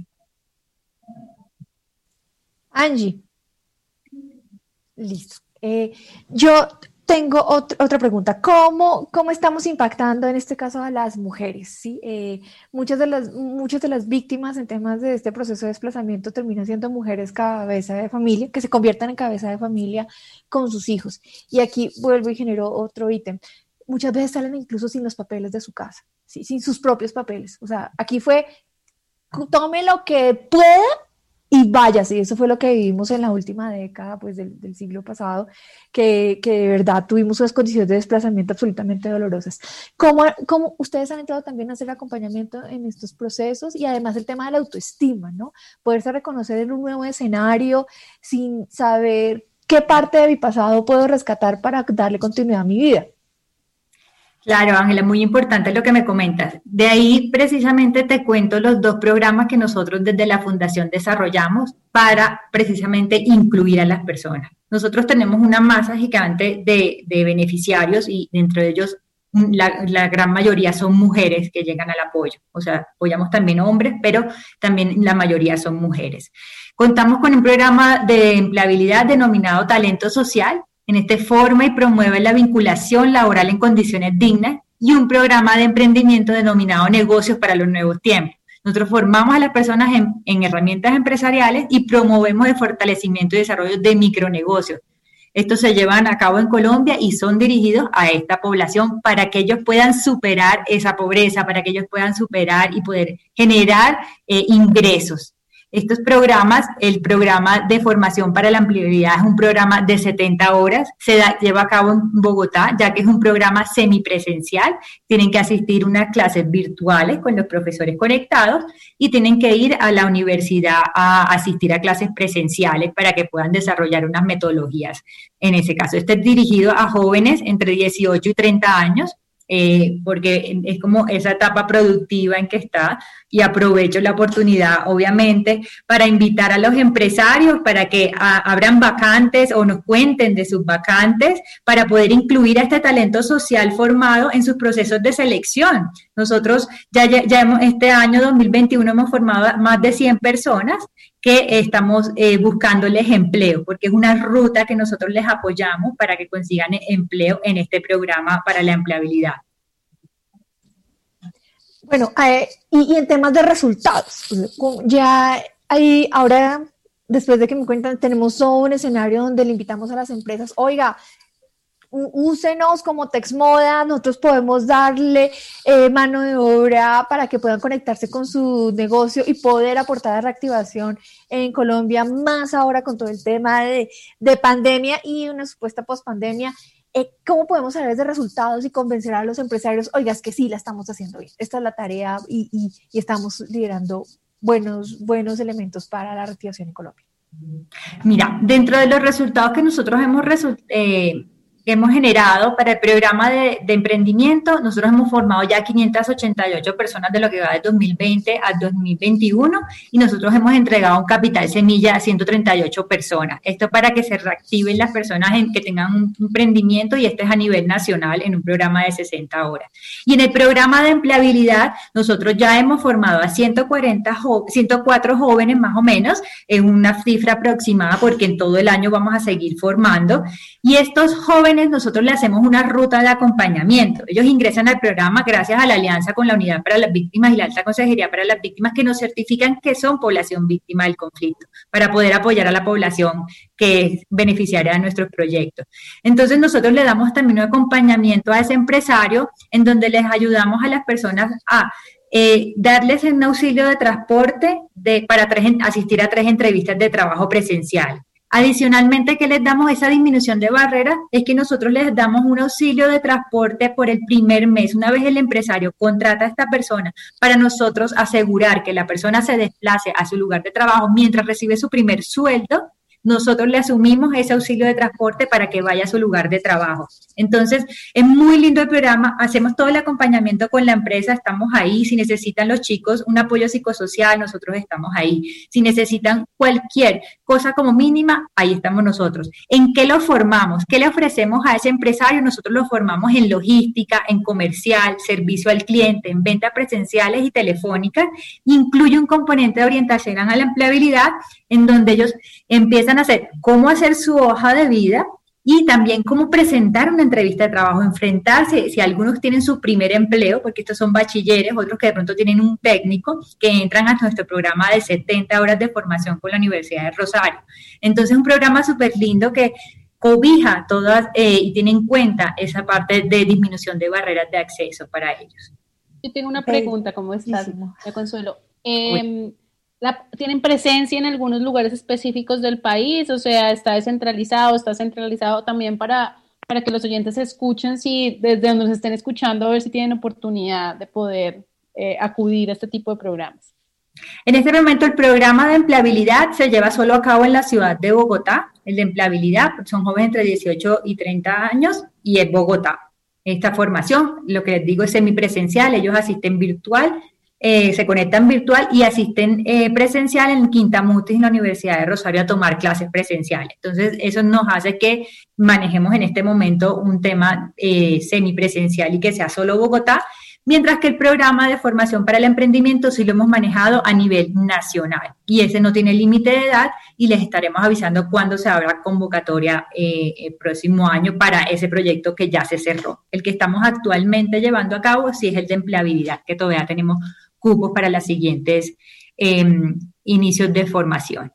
Angie. Listo. Eh, yo tengo ot- otra pregunta. ¿Cómo, ¿Cómo estamos impactando en este caso a las mujeres? ¿Sí? Eh, muchas, de las, muchas de las víctimas en temas de este proceso de desplazamiento terminan siendo mujeres cabeza de familia, que se conviertan en cabeza de familia con sus hijos. Y aquí vuelvo y genero otro ítem. Muchas veces salen incluso sin los papeles de su casa, ¿sí? Sin sus propios papeles. O sea, aquí fue, tome lo que pueda y váyase. Eso fue lo que vivimos en la última década, pues, del, del siglo pasado, que, que de verdad tuvimos unas condiciones de desplazamiento absolutamente dolorosas. ¿Cómo, cómo ustedes han entrado también a hacer acompañamiento en estos procesos? Y además el tema de la autoestima, ¿no? Poderse reconocer en un nuevo escenario sin saber qué parte de mi pasado puedo rescatar para darle continuidad a mi vida. Claro, Ángela, muy importante lo que me comentas. De ahí precisamente te cuento los dos programas que nosotros desde la Fundación desarrollamos para precisamente incluir a las personas. Nosotros tenemos una masa gigante de, de beneficiarios y dentro de ellos la, la gran mayoría son mujeres que llegan al apoyo. O sea, apoyamos también hombres, pero también la mayoría son mujeres. Contamos con un programa de empleabilidad denominado Talento Social. En este forma y promueve la vinculación laboral en condiciones dignas y un programa de emprendimiento denominado Negocios para los Nuevos Tiempos. Nosotros formamos a las personas en, en herramientas empresariales y promovemos el fortalecimiento y desarrollo de micronegocios. Estos se llevan a cabo en Colombia y son dirigidos a esta población para que ellos puedan superar esa pobreza, para que ellos puedan superar y poder generar eh, ingresos. Estos programas, el programa de formación para la empleabilidad es un programa de setenta horas, se da, lleva a cabo en Bogotá, ya que es un programa semipresencial, tienen que asistir a unas clases virtuales con los profesores conectados y tienen que ir a la universidad a asistir a clases presenciales para que puedan desarrollar unas metodologías. En ese caso, este es dirigido a jóvenes entre dieciocho y treinta años, Eh, porque es como esa etapa productiva en que está, y aprovecho la oportunidad, obviamente, para invitar a los empresarios para que a, abran vacantes o nos cuenten de sus vacantes para poder incluir a este talento social formado en sus procesos de selección. Nosotros ya, ya, ya hemos, este año dos mil veintiuno hemos formado a más de cien personas que estamos eh, buscándoles empleo, porque es una ruta que nosotros les apoyamos para que consigan empleo en este programa para la empleabilidad. Bueno, eh, y, y en temas de resultados, ya hay, ahora, después de que me cuentan, tenemos todo un escenario donde le invitamos a las empresas, oiga, úsenos como Texmoda, nosotros podemos darle eh, mano de obra para que puedan conectarse con su negocio y poder aportar a reactivación en Colombia, más ahora con todo el tema de, de pandemia y una supuesta pospandemia. Eh, ¿Cómo podemos hablar de resultados y convencer a los empresarios, oiga, es que sí, la estamos haciendo bien, esta es la tarea y, y, y estamos liderando buenos, buenos elementos para la reactivación en Colombia? Mira, dentro de los resultados que nosotros hemos resultado, eh, que hemos generado para el programa de, de emprendimiento, nosotros hemos formado ya quinientas ochenta y ocho personas de lo que va de dos mil veinte a dos mil veintiuno y nosotros hemos entregado un capital semilla a ciento treinta y ocho personas. Esto para que se reactiven las personas en, que tengan un emprendimiento, y este es a nivel nacional en un programa de sesenta horas. Y en el programa de empleabilidad nosotros ya hemos formado a ciento cuarenta, ciento cuatro jóvenes más o menos, en una cifra aproximada porque en todo el año vamos a seguir formando, y estos jóvenes nosotros le hacemos una ruta de acompañamiento. Ellos ingresan al programa gracias a la alianza con la Unidad para las Víctimas y la Alta Consejería para las Víctimas, que nos certifican que son población víctima del conflicto, para poder apoyar a la población que es beneficiaria de nuestros proyectos. Entonces nosotros le damos también un acompañamiento a ese empresario en donde les ayudamos a las personas a eh, darles un auxilio de transporte de, para tres, asistir a tres entrevistas de trabajo presencial. Adicionalmente, ¿qué les damos esa disminución de barreras? Es que nosotros les damos un auxilio de transporte por el primer mes. Una vez el empresario contrata a esta persona, para nosotros asegurar que la persona se desplace a su lugar de trabajo mientras recibe su primer sueldo, nosotros le asumimos ese auxilio de transporte para que vaya a su lugar de trabajo. Entonces, es muy lindo el programa, hacemos todo el acompañamiento con la empresa, estamos ahí, si necesitan los chicos un apoyo psicosocial, nosotros estamos ahí, si necesitan cualquier cosa como mínima, ahí estamos nosotros. ¿En qué lo formamos? ¿Qué le ofrecemos a ese empresario? Nosotros lo formamos en logística, en comercial, servicio al cliente, en ventas presenciales y telefónicas, incluye un componente de orientación a la empleabilidad, en donde ellos empiezan a hacer cómo hacer su hoja de vida y también cómo presentar una entrevista de trabajo, enfrentarse, si algunos tienen su primer empleo, porque estos son bachilleres, otros que de pronto tienen un técnico, que entran a nuestro programa de setenta horas de formación con la Universidad de Rosario. Entonces, un programa súper lindo que cobija todas eh, y tiene en cuenta esa parte de disminución de barreras de acceso para ellos. Yo tengo una pregunta, ¿cómo estás, ya Consuelo? Eh, La, ¿Tienen presencia en algunos lugares específicos del país? O sea, ¿está descentralizado, está centralizado también para, para que los oyentes escuchen, si desde donde nos estén escuchando, a ver si tienen oportunidad de poder eh, acudir a este tipo de programas? En este momento el programa de empleabilidad se lleva solo a cabo en la ciudad de Bogotá. El de empleabilidad son jóvenes entre dieciocho y treinta años y es Bogotá. Esta formación, lo que les digo, es semipresencial, ellos asisten virtual, Eh, se conectan virtual y asisten eh, presencial en Quintamutis, en la Universidad de Rosario, a tomar clases presenciales. Entonces, eso nos hace que manejemos en este momento un tema eh, semipresencial y que sea solo Bogotá, mientras que el programa de formación para el emprendimiento sí lo hemos manejado a nivel nacional y ese no tiene límite de edad y les estaremos avisando cuándo se habrá convocatoria eh, el próximo año para ese proyecto que ya se cerró. El que estamos actualmente llevando a cabo sí es el de empleabilidad, que todavía tenemos cupos para los siguientes eh, inicios de formación.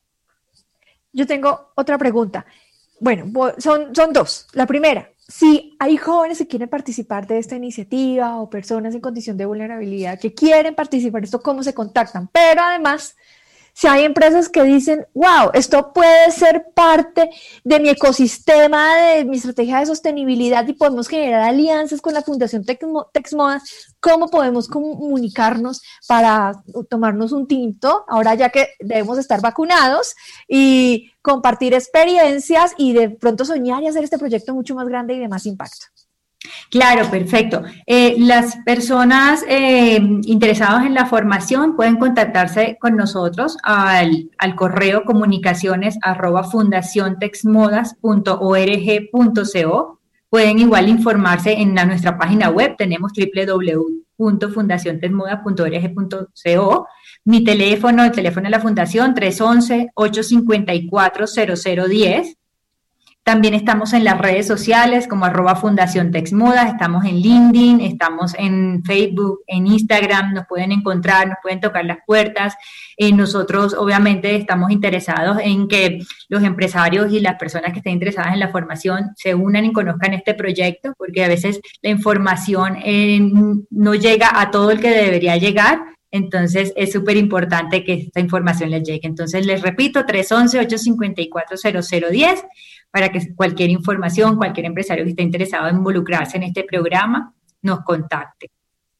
Yo tengo otra pregunta. Bueno, son, son dos. La primera, si hay jóvenes que quieren participar de esta iniciativa o personas en condición de vulnerabilidad que quieren participar, ¿esto cómo se contactan? Pero además, si hay empresas que dicen, wow, esto puede ser parte de mi ecosistema, de mi estrategia de sostenibilidad y podemos generar alianzas con la Fundación Texmoda, ¿cómo podemos comunicarnos para tomarnos un tinto ahora ya que debemos estar vacunados y compartir experiencias y de pronto soñar y hacer este proyecto mucho más grande y de más impacto? Claro, perfecto. Eh, las personas eh, interesadas en la formación pueden contactarse con nosotros al, al correo comunicaciones arroba fundaciontexmodas punto org punto co. Pueden igual informarse en la, nuestra página web, tenemos doble u doble u doble u punto fundaciontexmodas punto org punto co. Mi teléfono, el teléfono de la fundación, tres once, ocho cincuenta y cuatro, cero cero diez. También estamos en las redes sociales como arroba Fundación Texmoda, estamos en LinkedIn, estamos en Facebook, en Instagram, nos pueden encontrar, nos pueden tocar las puertas. Eh, nosotros obviamente estamos interesados en que los empresarios y las personas que estén interesadas en la formación se unan y conozcan este proyecto, porque a veces la información eh, no llega a todo el que debería llegar. Entonces, es súper importante que esta información les llegue. Entonces, les repito, tres once, ocho cincuenta y cuatro, cero cero diez, para que cualquier información, cualquier empresario que esté interesado en involucrarse en este programa, nos contacte.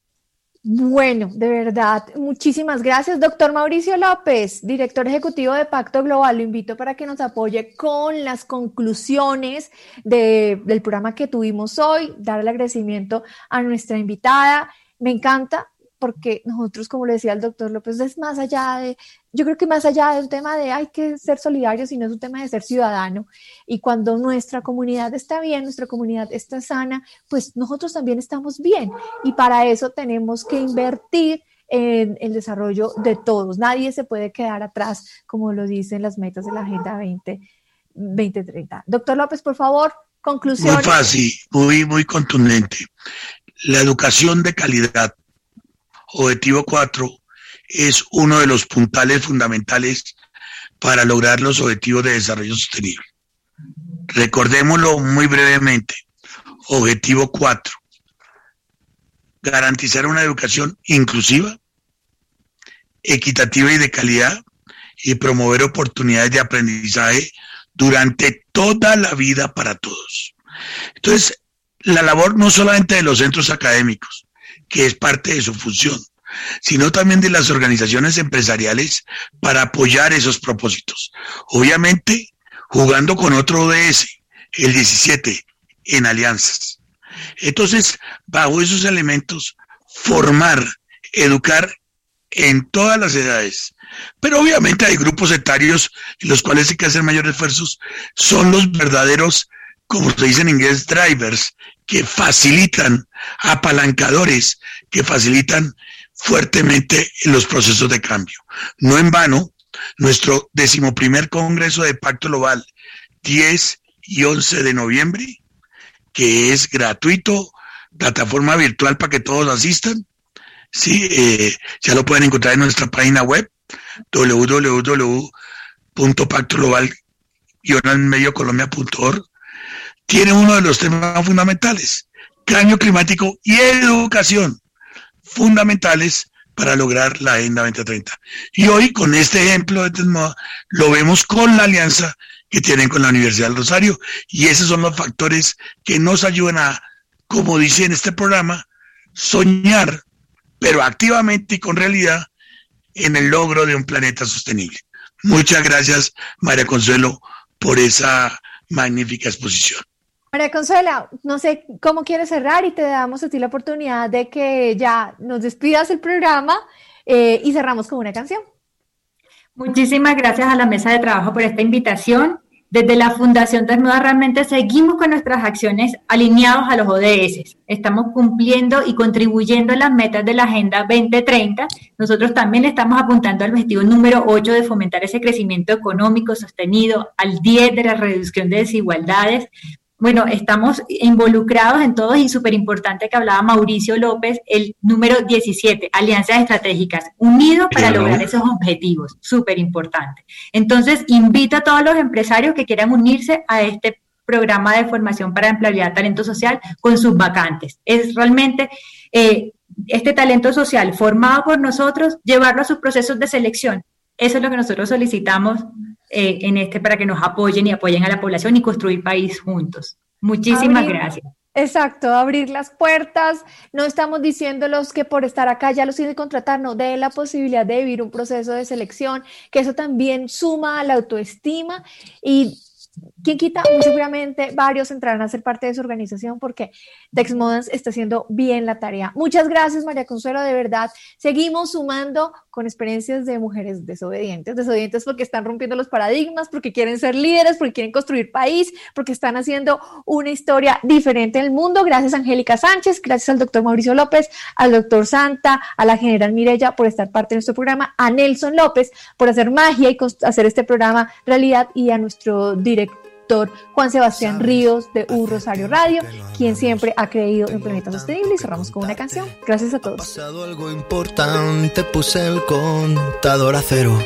Bueno, de verdad, muchísimas gracias. Doctor Mauricio López, director ejecutivo de Pacto Global, lo invito para que nos apoye con las conclusiones de, del programa que tuvimos hoy, dar el agradecimiento a nuestra invitada. Me encanta, porque nosotros, como le decía el doctor López, es más allá de, yo creo que más allá del tema de hay que ser solidarios, sino es un tema de ser ciudadano, y cuando nuestra comunidad está bien, nuestra comunidad está sana, pues nosotros también estamos bien, y para eso tenemos que invertir en el desarrollo de todos. Nadie se puede quedar atrás, como lo dicen las metas de la Agenda veinte treinta. Doctor López, por favor, conclusiones. Muy fácil, muy, muy contundente. La educación de calidad, objetivo cuatro, es uno de los puntales fundamentales para lograr los objetivos de desarrollo sostenible. Recordémoslo muy brevemente. Objetivo cuatro, garantizar una educación inclusiva, equitativa y de calidad, y promover oportunidades de aprendizaje durante toda la vida para todos. Entonces, la labor no solamente de los centros académicos, que es parte de su función, sino también de las organizaciones empresariales para apoyar esos propósitos. Obviamente, jugando con otro O D S, el diecisiete, en alianzas. Entonces, bajo esos elementos, formar, educar en todas las edades. Pero obviamente hay grupos etarios en los cuales hay que hacer mayores esfuerzos. Son los verdaderos, como se dice en inglés, drivers, que facilitan, apalancadores, que facilitan fuertemente los procesos de cambio. No en vano, nuestro decimoprimer Congreso de Pacto Global, diez y once de noviembre, que es gratuito, plataforma virtual para que todos asistan. Sí, eh, ya lo pueden encontrar en nuestra página web, doble u doble u doble u punto pacto global guion medio colombia punto org. Tiene uno de los temas fundamentales, cambio climático y educación, fundamentales para lograr la Agenda veinte treinta. Y hoy, con este ejemplo de Tesmoda, lo vemos con la alianza que tienen con la Universidad del Rosario, y esos son los factores que nos ayudan a, como dice en este programa, soñar, pero activamente y con realidad, en el logro de un planeta sostenible. Muchas gracias, María Consuelo, por esa magnífica exposición. María Consuelo, no sé cómo quieres cerrar y te damos a ti la oportunidad de que ya nos despidas el programa eh, y cerramos con una canción. Muchísimas gracias a la mesa de trabajo por esta invitación. Desde la Fundación Tesmoda realmente seguimos con nuestras acciones alineados a los O D S. Estamos cumpliendo y contribuyendo a las metas de la Agenda veinte treinta. Nosotros también estamos apuntando al objetivo número ocho de fomentar ese crecimiento económico sostenido, al diez de la reducción de desigualdades. Bueno, estamos involucrados en todos y súper importante que hablaba Mauricio López, el número diecisiete, alianzas estratégicas, unidos para Pero... lograr esos objetivos, súper importante. Entonces, invito a todos los empresarios que quieran unirse a este programa de formación para empleabilidad, talento social, con sus vacantes. Es realmente eh, este talento social formado por nosotros, llevarlo a sus procesos de selección. Eso es lo que nosotros solicitamos eh, en este para que nos apoyen y apoyen a la población y construir país juntos. Muchísimas abrir, gracias. Exacto, abrir las puertas. No estamos diciéndolos que por estar acá ya los tienen que contratar, no, den la posibilidad de vivir un proceso de selección, que eso también suma a la autoestima y ¿quién quita? Muy seguramente varios entrarán a ser parte de su organización porque Texmodans está haciendo bien la tarea. Muchas gracias, María Consuelo, de verdad. Seguimos sumando con experiencias de mujeres desobedientes, desobedientes porque están rompiendo los paradigmas, porque quieren ser líderes, porque quieren construir país, porque están haciendo una historia diferente en el mundo. Gracias, Angélica Sánchez, gracias al doctor Mauricio López, al doctor Santa, a la general Mireya por estar parte de nuestro programa, a Nelson López por hacer magia y hacer este programa realidad y a nuestro director Juan Sebastián Ríos de U Rosario Radio, quien siempre ha creído en Planeta Sostenible, y cerramos con una canción. Gracias a todos. Pasado algo importante, puse el contador a cero.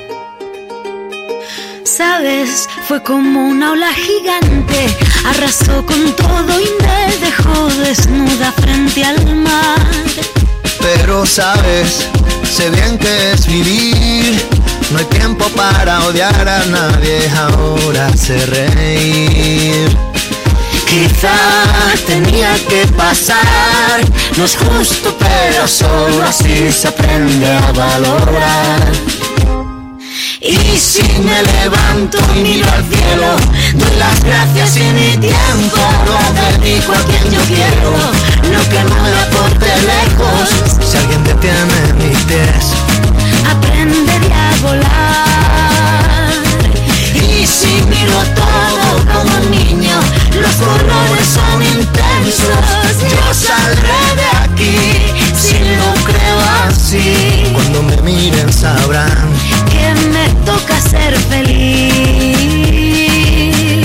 Sabes, fue como una ola gigante, arrasó con todo y me dejó desnuda frente al mar. Pero sabes, sé bien que es vivir. No hay tiempo para odiar a nadie, ahora sé reír. Quizá tenía que pasar, no es justo pero solo así se aprende a valorar. Y si me levanto y miro al cielo, doy las gracias y mi tiempo lo dedico a quien yo quiero, lo que no me aporte lejos. Si alguien detiene mis pies, aprenderé a volar. Y si miro todo como un niño, los colores son intensos. Yo saldré de aquí si lo creo así. Cuando me miren sabrán que me toca ser feliz.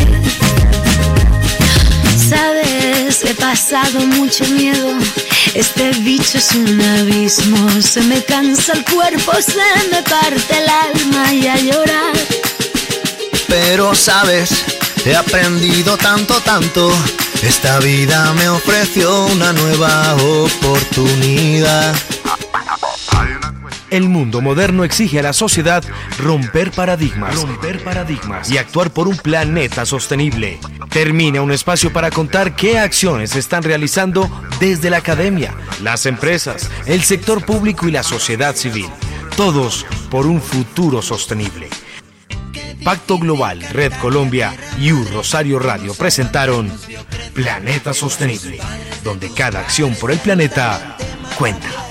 Sabes, he pasado mucho miedo. Este bicho es un abismo, se me cansa el cuerpo, se me parte el alma y a llorar. Pero sabes, he aprendido tanto, tanto. Esta vida me ofreció una nueva oportunidad. El mundo moderno exige a la sociedad romper paradigmas, romper paradigmas y actuar por un planeta sostenible. Termina un espacio para contar qué acciones se están realizando desde la academia, las empresas, el sector público y la sociedad civil. Todos por un futuro sostenible. Pacto Global, Red Colombia y U Rosario Radio presentaron Planeta Sostenible, donde cada acción por el planeta cuenta.